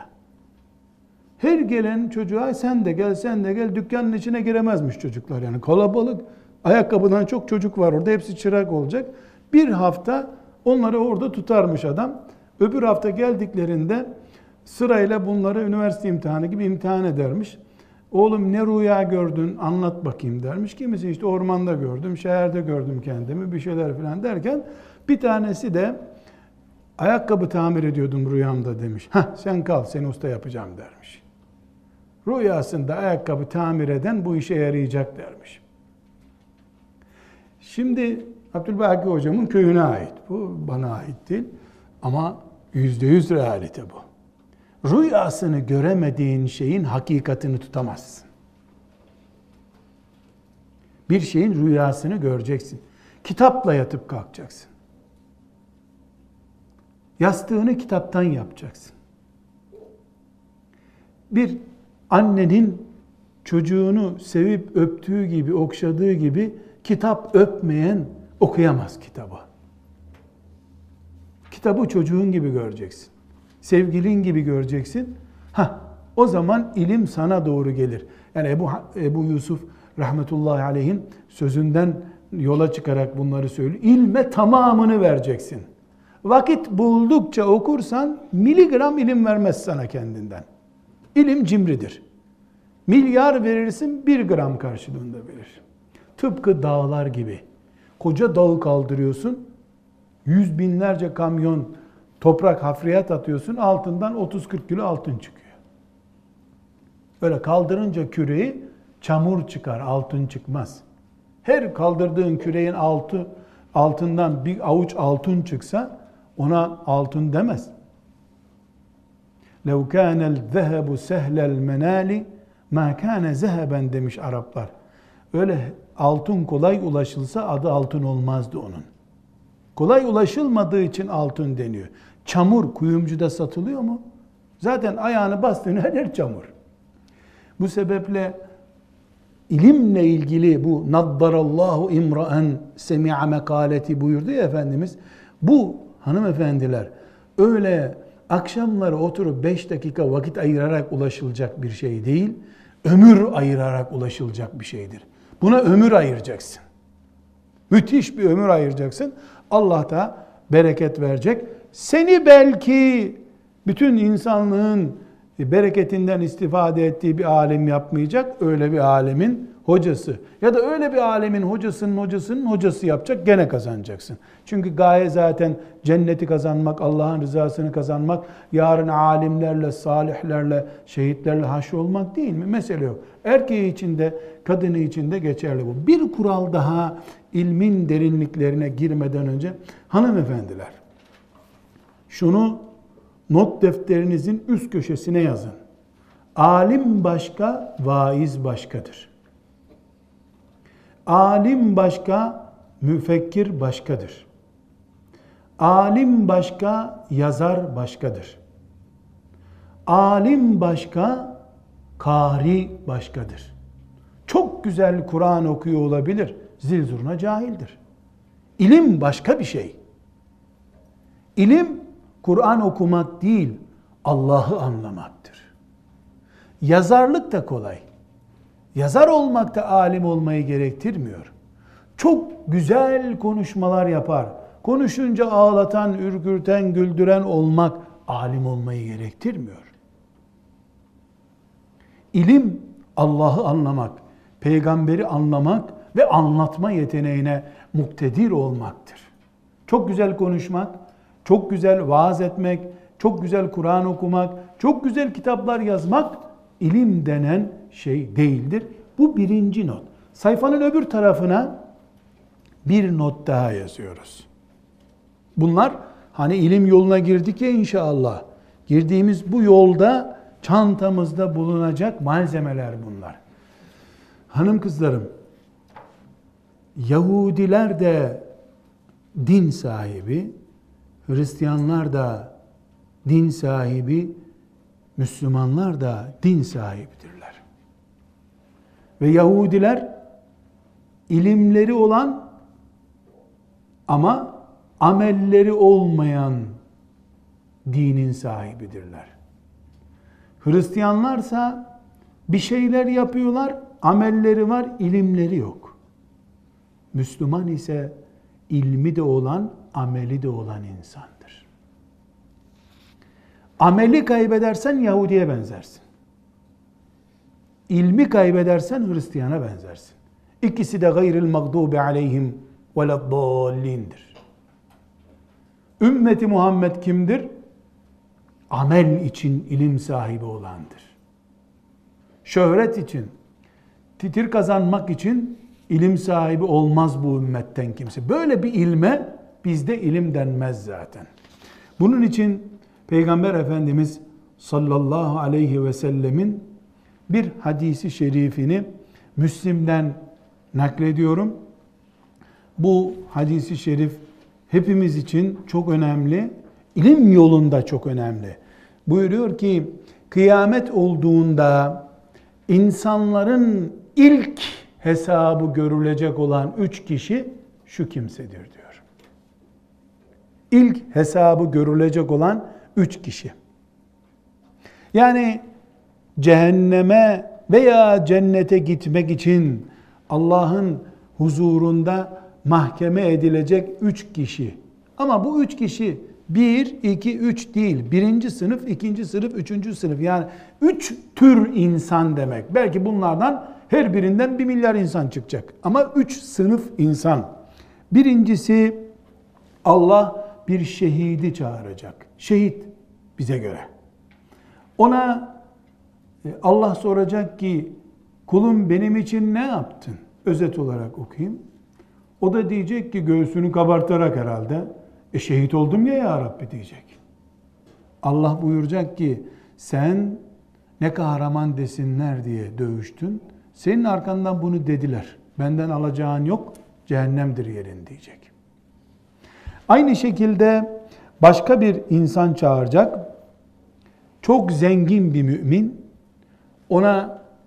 Her gelen çocuğa sen de gel, sen de gel. Dükkanın içine giremezmiş çocuklar. Yani kalabalık. Ayakkabıdan çok çocuk var orada. Hepsi çırak olacak. Bir hafta onları orada tutarmış adam. Öbür hafta geldiklerinde sırayla bunları üniversite imtihanı gibi imtihan edermiş. Oğlum ne rüya gördün anlat bakayım dermiş. Kimisi işte ormanda gördüm, şehirde gördüm kendimi bir şeyler falan derken bir tanesi de ayakkabı tamir ediyordum rüyamda demiş. Hah sen kal seni usta yapacağım dermiş. Rüyasında ayakkabı tamir eden bu işe yarayacak dermiş. Şimdi Abdülbaki hocamın köyüne ait. Bu bana ait değil. Ama yüzde yüz realite bu. Rüyasını göremediğin şeyin hakikatini tutamazsın. Bir şeyin rüyasını göreceksin. Kitapla yatıp kalkacaksın. Yastığını kitaptan yapacaksın. Bir annenin çocuğunu sevip öptüğü gibi, okşadığı gibi kitap öpmeyen okuyamaz kitabı. Kitabı çocuğun gibi göreceksin. Sevgilin gibi göreceksin. Ha, o zaman ilim sana doğru gelir. Yani Ebu, Ebu Yusuf rahmetullahi aleyhin sözünden yola çıkarak bunları söylüyor. İlme tamamını vereceksin. Vakit buldukça okursan miligram ilim vermez sana kendinden. İlim cimridir. Milyar verirsin bir gram karşılığında verir. Tıpkı dağlar gibi. Koca dağı kaldırıyorsun. Yüz binlerce kamyon toprak hafriyat atıyorsun, altından otuz kırk kilo altın çıkıyor. Böyle kaldırınca küreyi çamur çıkar, altın çıkmaz. Her kaldırdığın küreğin altı, altından bir avuç altın çıksa ona altın demez. لَوْ كَانَ الذَّهَبُ سَهْلَ الْمَنَالِ مَا كَانَ زَهَبًا demiş Araplar. Öyle altın kolay ulaşılsa adı altın olmazdı onun. Kolay ulaşılmadığı için altın deniyor. Çamur kuyumcuda satılıyor mu? Zaten ayağını bastığın her yer çamur. Bu sebeple ilimle ilgili bu naddarallahu imraen semi'a mekaleti buyurdu ya Efendimiz. Bu hanımefendiler öyle akşamları oturup beş dakika vakit ayırarak ulaşılacak bir şey değil, ömür ayırarak ulaşılacak bir şeydir. Buna ömür ayıracaksın. Müthiş bir ömür ayıracaksın. Allah da bereket verecek. Seni belki bütün insanlığın bereketinden istifade ettiği bir alim yapmayacak, öyle bir alemin hocası. Ya da öyle bir alemin hocasının hocasının hocası yapacak, gene kazanacaksın. Çünkü gaye zaten cenneti kazanmak, Allah'ın rızasını kazanmak, yarın alimlerle, salihlerle, şehitlerle haşrolmak değil mi? Mesele yok. Erkeği için de, kadını için de geçerli bu. Bir kural daha ilmin derinliklerine girmeden önce, hanımefendiler, şunu not defterinizin üst köşesine yazın. Alim başka, vaiz başkadır. Alim başka, müfekkir başkadır. Alim başka, yazar başkadır. Alim başka, kari başkadır. Çok güzel Kur'an okuyor olabilir, zil zurna cahildir. İlim başka bir şey. İlim, Kur'an okumak değil, Allah'ı anlamaktır. Yazarlık da kolay. Yazar olmak da alim olmayı gerektirmiyor. Çok güzel konuşmalar yapar. Konuşunca ağlatan, ürkürten, güldüren olmak alim olmayı gerektirmiyor. İlim, Allah'ı anlamak, peygamberi anlamak ve anlatma yeteneğine muktedir olmaktır. Çok güzel konuşmak, çok güzel vaaz etmek, çok güzel Kur'an okumak, çok güzel kitaplar yazmak ilim denen şey değildir. Bu birinci not. Sayfanın öbür tarafına bir not daha yazıyoruz. Bunlar hani ilim yoluna girdik ya inşallah. Girdiğimiz bu yolda çantamızda bulunacak malzemeler bunlar. Hanım kızlarım, Yahudiler de din sahibi, Hristiyanlar da din sahibi, Müslümanlar da din sahibidirler. Ve Yahudiler ilimleri olan ama amelleri olmayan dinin sahibidirler. Hristiyanlarsa bir şeyler yapıyorlar, amelleri var, ilimleri yok. Müslüman ise ilmi de olan, ameli de olan insandır. Ameli kaybedersen Yahudi'ye benzersin. İlmi kaybedersen Hristiyana benzersin. İkisi de gayril mağdubi aleyhim veleddallindir. Ümmeti Muhammed kimdir? Amel için ilim sahibi olandır. Şöhret için, titir kazanmak için ilim sahibi olmaz bu ümmetten kimse. Böyle bir ilme bizde ilim denmez zaten. Bunun için Peygamber Efendimiz sallallahu aleyhi ve sellemin bir hadisi şerifini Müslim'den naklediyorum. Bu hadisi şerif hepimiz için çok önemli, ilim yolunda çok önemli. Buyuruyor ki, kıyamet olduğunda insanların ilk hesabı görülecek olan üç kişi şu kimsedir diyor. İlk hesabı görülecek olan üç kişi. Yani cehenneme veya cennete gitmek için Allah'ın huzurunda mahkeme edilecek üç kişi. Ama bu üç kişi bir, iki, üç değil. Birinci sınıf, ikinci sınıf, üçüncü sınıf. Yani üç tür insan demek. Belki bunlardan her birinden bir milyar insan çıkacak. Ama üç sınıf insan. Birincisi, Allah bir şehidi çağıracak. Şehit bize göre. Ona Allah soracak ki, kulum benim için ne yaptın? Özet olarak okuyayım. O da diyecek ki, göğsünü kabartarak herhalde, e şehit oldum ya ya Rabbi diyecek. Allah buyuracak ki, sen ne kahraman desinler diye dövüştün. Senin arkandan bunu dediler. Benden alacağın yok, cehennemdir yerin diyecek. Aynı şekilde başka bir insan çağıracak. Çok zengin bir mümin. Ona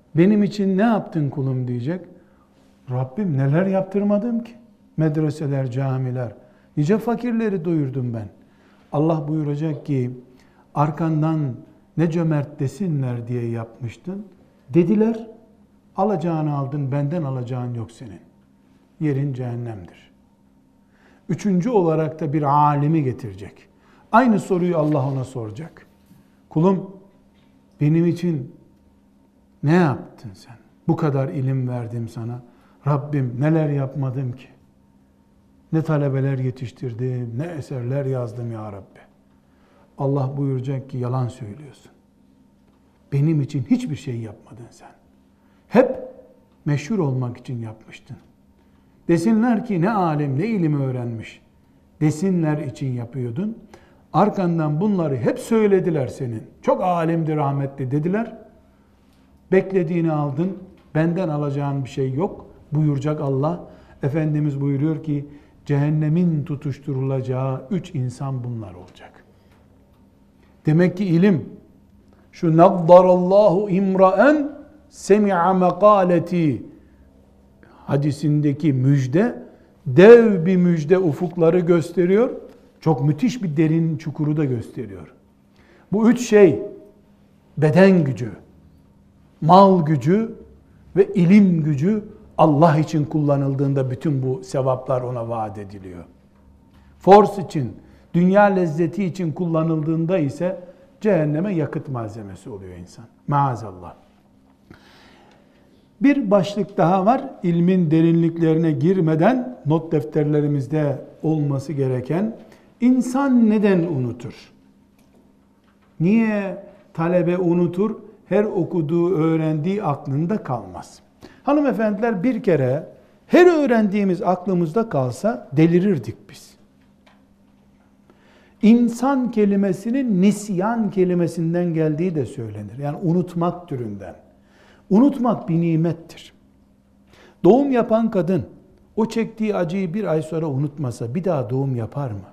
Benim için ne yaptın kulum diyecek. Rabbim neler yaptırmadım ki? Medreseler, camiler. Nice fakirleri doyurdum ben. Allah buyuracak ki arkandan ne cömert desinler diye yapmıştın. Dediler, alacağını aldın, benden alacağın yok senin. Yerin cehennemdir. Üçüncü olarak da bir alimi getirecek. Aynı soruyu Allah ona soracak. Kulum, benim için ne yaptın sen? Bu kadar ilim verdim sana. Rabbim neler yapmadım ki? Ne talebeler yetiştirdim, ne eserler yazdım ya Rabbi. Allah buyuracak ki yalan söylüyorsun. Benim için hiçbir şey yapmadın sen. Hep meşhur olmak için yapmıştın. Desinler ki ne alim, ne ilim öğrenmiş. Desinler için yapıyordun. Arkandan bunları hep söylediler senin. Çok alimdi, rahmetli dediler. Beklediğini aldın. Benden alacağın bir şey yok. Buyuracak Allah. Efendimiz buyuruyor ki cehennemin tutuşturulacağı üç insan bunlar olacak. Demek ki ilim şu naddarallahu imraen semi'a mekaleti hadisindeki müjde dev bir müjde, ufukları gösteriyor. Çok müthiş bir derin çukuru da gösteriyor. Bu üç şey beden gücü, mal gücü ve ilim gücü Allah için kullanıldığında bütün bu sevaplar ona vaat ediliyor. Force için, dünya lezzeti için kullanıldığında ise cehenneme yakıt malzemesi oluyor insan. Maazallah. Bir başlık daha var. İlmin derinliklerine girmeden not defterlerimizde olması gereken insan neden unutur? Niye talebe unutur? Her okuduğu, öğrendiği aklında kalmaz. Hanımefendiler bir kere her öğrendiğimiz aklımızda kalsa delirirdik biz. İnsan kelimesinin nisyan kelimesinden geldiği de söylenir. Yani unutmak türünden. Unutmak bir nimettir. Doğum yapan kadın o çektiği acıyı bir ay sonra unutmasa bir daha doğum yapar mı?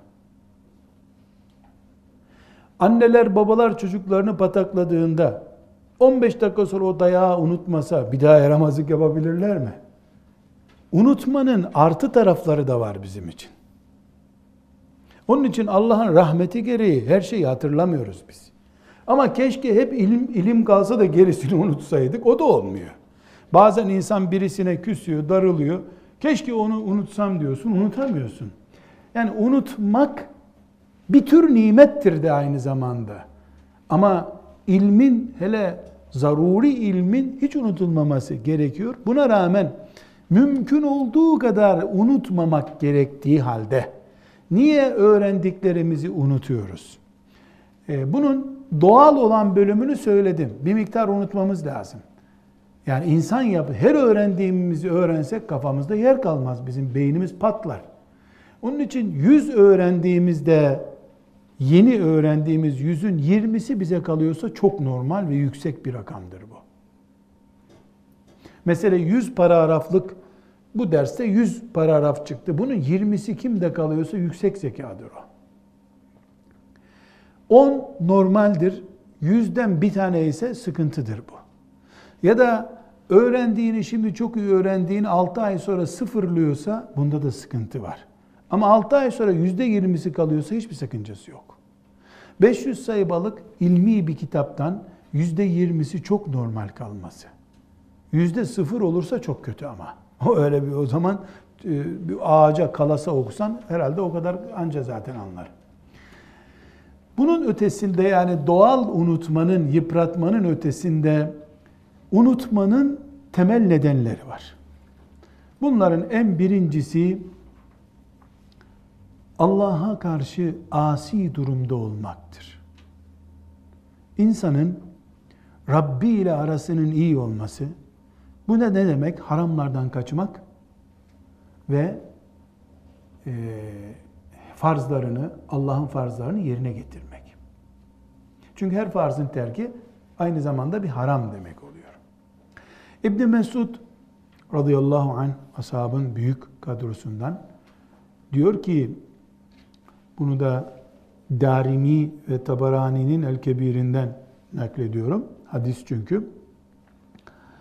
Anneler babalar çocuklarını patakladığında on beş dakika sonra o dayağı unutmasa bir daha yaramazlık yapabilirler mi? Unutmanın artı tarafları da var bizim için. Onun için Allah'ın rahmeti gereği her şeyi hatırlamıyoruz biz. Ama keşke hep ilim, ilim kalsa da gerisini unutsaydık. O da olmuyor. Bazen insan birisine küsüyor, darılıyor. Keşke onu unutsam diyorsun, unutamıyorsun. Yani unutmak bir tür nimettir de aynı zamanda. Ama ilmin, hele zaruri ilmin hiç unutulmaması gerekiyor. Buna rağmen mümkün olduğu kadar unutmamak gerektiği halde niye öğrendiklerimizi unutuyoruz? Bunun doğal olan bölümünü söyledim. Bir miktar unutmamız lazım. Yani insan yapı, her öğrendiğimizi öğrensek kafamızda yer kalmaz. Bizim beynimiz patlar. Onun için yüz öğrendiğimizde yeni öğrendiğimiz yüzün yirmisi bize kalıyorsa çok normal ve yüksek bir rakamdır bu. Mesela yüz paragraflık bu derste yüz paragraf çıktı. Bunun yirmisi kimde kalıyorsa yüksek zekadır o. on normaldir. yüzden bir tane ise sıkıntıdır bu. Ya da öğrendiğini şimdi çok iyi öğrendiğini altı ay sonra sıfırlıyorsa bunda da sıkıntı var. Ama altı ay sonra yüzde yirmisi kalıyorsa hiçbir sakıncası yok. beş yüz sayfalık ilmi bir kitaptan yüzde yirmisi çok normal kalması. Yüzde sıfır olursa çok kötü ama. O öyle bir o zaman bir ağaca kalasa okusan herhalde o kadar anca zaten anlar. Bunun ötesinde yani doğal unutmanın, yıpratmanın ötesinde unutmanın temel nedenleri var. Bunların en birincisi Allah'a karşı asi durumda olmaktır. İnsanın Rabbi ile arasının iyi olması, bu ne demek? Haramlardan kaçmak ve e, farzlarını, Allah'ın farzlarını yerine getirmek. Çünkü her farzın terki aynı zamanda bir haram demek oluyor. İbn Mesud radıyallahu anh, ashabın büyük kadrosundan, diyor ki, bunu da Darimi ve Tabarani'nin El-Kebir'inden naklediyorum. Hadis çünkü.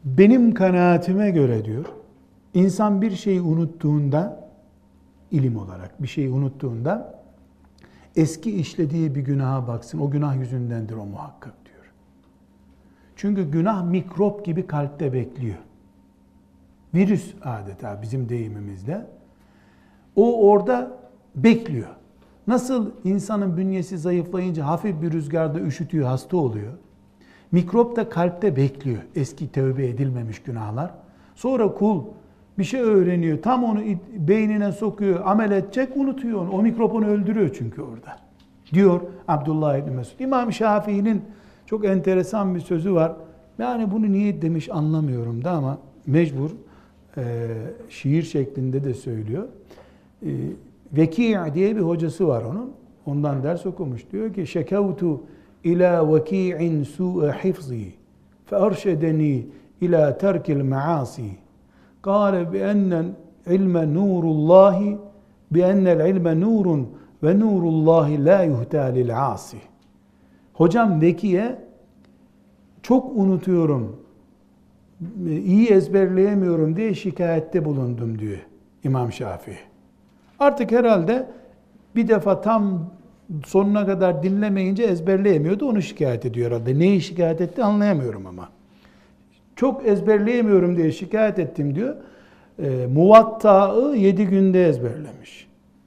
Benim kanaatime göre diyor, insan bir şeyi unuttuğunda, ilim olarak bir şeyi unuttuğunda, eski işlediği bir günaha baksın, o günah yüzündendir o muhakkak diyor. Çünkü günah mikrop gibi kalpte bekliyor. Virüs adeta bizim deyimimizle. O orada bekliyor. Nasıl insanın bünyesi zayıflayınca hafif bir rüzgarda üşütüyor, hasta oluyor. Mikrop da kalpte bekliyor eski tövbe edilmemiş günahlar. Sonra kul bir şey öğreniyor, tam onu beynine sokuyor, amel edecek, unutuyor onu. O mikrop onu öldürüyor çünkü orada. Diyor Abdullah İbni Mesud. İmam Şafii'nin çok enteresan bir sözü var. Yani bunu niye demiş anlamıyorum da ama mecbur e, şiir şeklinde de söylüyor. E, Veki' diye bir hocası var onun. Ondan ders okumuş. Diyor ki şekavtu ila veki'in su'e hifzi fe erşedeni ila terkil maasi. Kâle bi ennen ilme nurullahi bi ennel ilme nurun ve nurullahi la yuhtâ lil asi. Hocam Veki'ye çok unutuyorum, iyi ezberleyemiyorum diye şikayette bulundum diyor İmam Şafii. Artık herhalde bir defa tam sonuna kadar dinlemeyince ezberleyemiyordu, onu şikayet ediyor herhalde. Neyi şikayet etti anlayamıyorum ama. Çok ezberleyemiyorum diye şikayet ettim diyor. E, Muvatta'ı yedi günde ezberlemiş.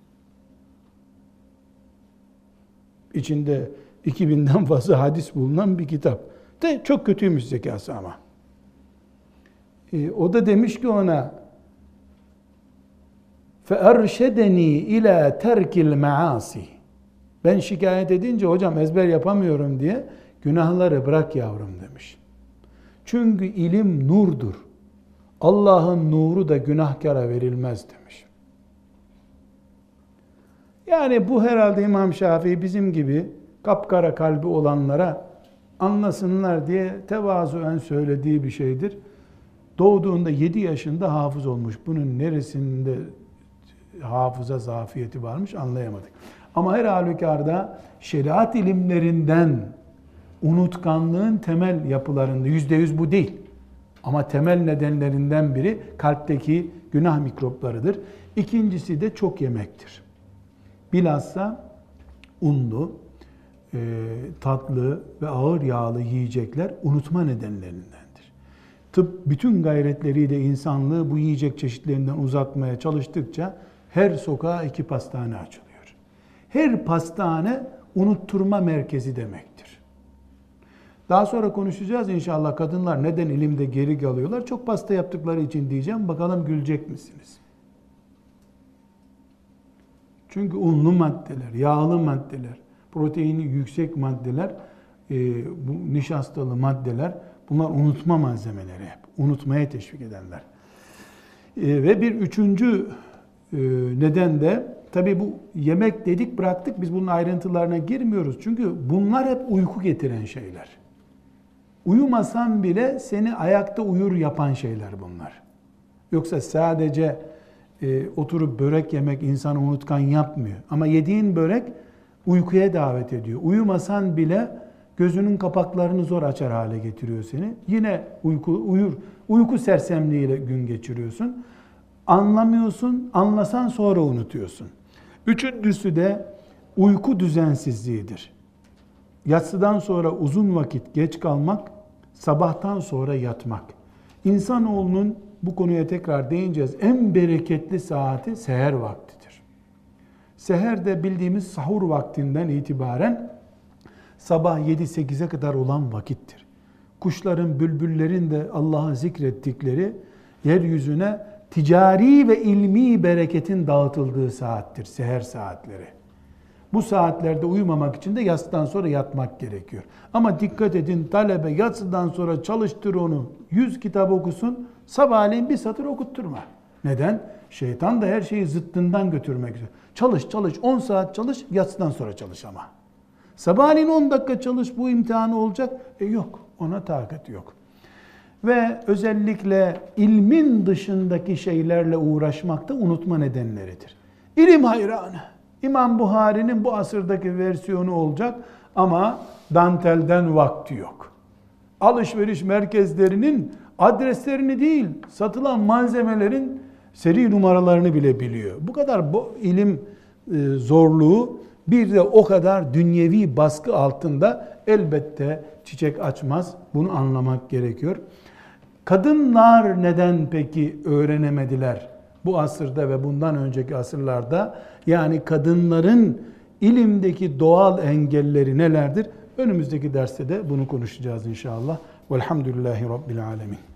İçinde iki binden fazla hadis bulunan bir kitap. De çok kötüymüş zekası ama. E, o da demiş ki ona فَاَرْشَدَن۪ي اِلَى تَرْكِ الْمَعَاسِ. Ben şikayet edince hocam ezber yapamıyorum diye günahları bırak yavrum demiş. Çünkü ilim nurdur. Allah'ın nuru da günahkara verilmez demiş. Yani bu herhalde İmam Şafii bizim gibi kapkara kalbi olanlara anlasınlar diye tevazuen söylediği bir şeydir. Doğduğunda yedi yaşında hafız olmuş. Bunun neresinde hafıza zafiyeti varmış anlayamadık. Ama her halükarda şeriat ilimlerinden unutkanlığın temel yapılarında yüzde yüz bu değil. Ama temel nedenlerinden biri kalpteki günah mikroplarıdır. İkincisi de çok yemektir. Bilhassa unlu, e, tatlı ve ağır yağlı yiyecekler unutma nedenlerindendir. Tıp bütün gayretleriyle insanlığı bu yiyecek çeşitlerinden uzatmaya çalıştıkça her sokağa iki pastane açılıyor. Her pastane unutturma merkezi demektir. Daha sonra konuşacağız inşallah kadınlar neden ilimde geri kalıyorlar. Çok pasta yaptıkları için diyeceğim. Bakalım gülecek misiniz? Çünkü unlu maddeler, yağlı maddeler, proteini yüksek maddeler, e, bu nişastalı maddeler, bunlar unutma malzemeleri hep. Unutmaya teşvik edenler. E, ve bir üçüncü e, neden de tabii bu yemek dedik bıraktık. Biz bunun ayrıntılarına girmiyoruz. Çünkü bunlar hep uyku getiren şeyler. Uyumasan bile seni ayakta uyur yapan şeyler bunlar. Yoksa sadece e, oturup börek yemek insanı unutkan yapmıyor. Ama yediğin börek uykuya davet ediyor. Uyumasan bile gözünün kapaklarını zor açar hale getiriyor seni. Yine uyku uyur, uyku sersemliğiyle gün geçiriyorsun. Anlamıyorsun, anlasan sonra unutuyorsun. Üçüncüsü de uyku düzensizliğidir. Yatsıdan sonra uzun vakit geç kalmak, sabahtan sonra yatmak. İnsanoğlunun bu konuya tekrar değineceğiz. En bereketli saati seher vaktidir. Seher de bildiğimiz sahur vaktinden itibaren sabah yedi sekize kadar olan vakittir. Kuşların, bülbüllerin de Allah'ı zikrettikleri yeryüzüne ticari ve ilmi bereketin dağıtıldığı saattir, seher saatleri. Bu saatlerde uyumamak için de yatsıdan sonra yatmak gerekiyor. Ama dikkat edin talebe yatsıdan sonra çalıştır onu, yüz kitap okusun, sabahleyin bir satır okutturma. Neden? Şeytan da her şeyi zıttından götürmek üzere. Çalış çalış, on saat çalış, yatsıdan sonra çalış ama. Sabahleyin on dakika çalış, bu imtihanı olacak. E yok, ona takat yok. Ve özellikle ilmin dışındaki şeylerle uğraşmak da unutma nedenleridir. İlim hayranı. İmam Buhari'nin bu asırdaki versiyonu olacak ama dantelden vakti yok. Alışveriş merkezlerinin adreslerini değil, satılan malzemelerin seri numaralarını bile biliyor. Bu kadar bu ilim e, zorluğu, bir de o kadar dünyevi baskı altında elbette çiçek açmaz. Bunu anlamak gerekiyor. Kadınlar neden peki öğrenemediler bu asırda ve bundan önceki asırlarda? Yani kadınların ilimdeki doğal engelleri nelerdir? Önümüzdeki derste de bunu konuşacağız inşallah. Velhamdülillahi Rabbil Alemin.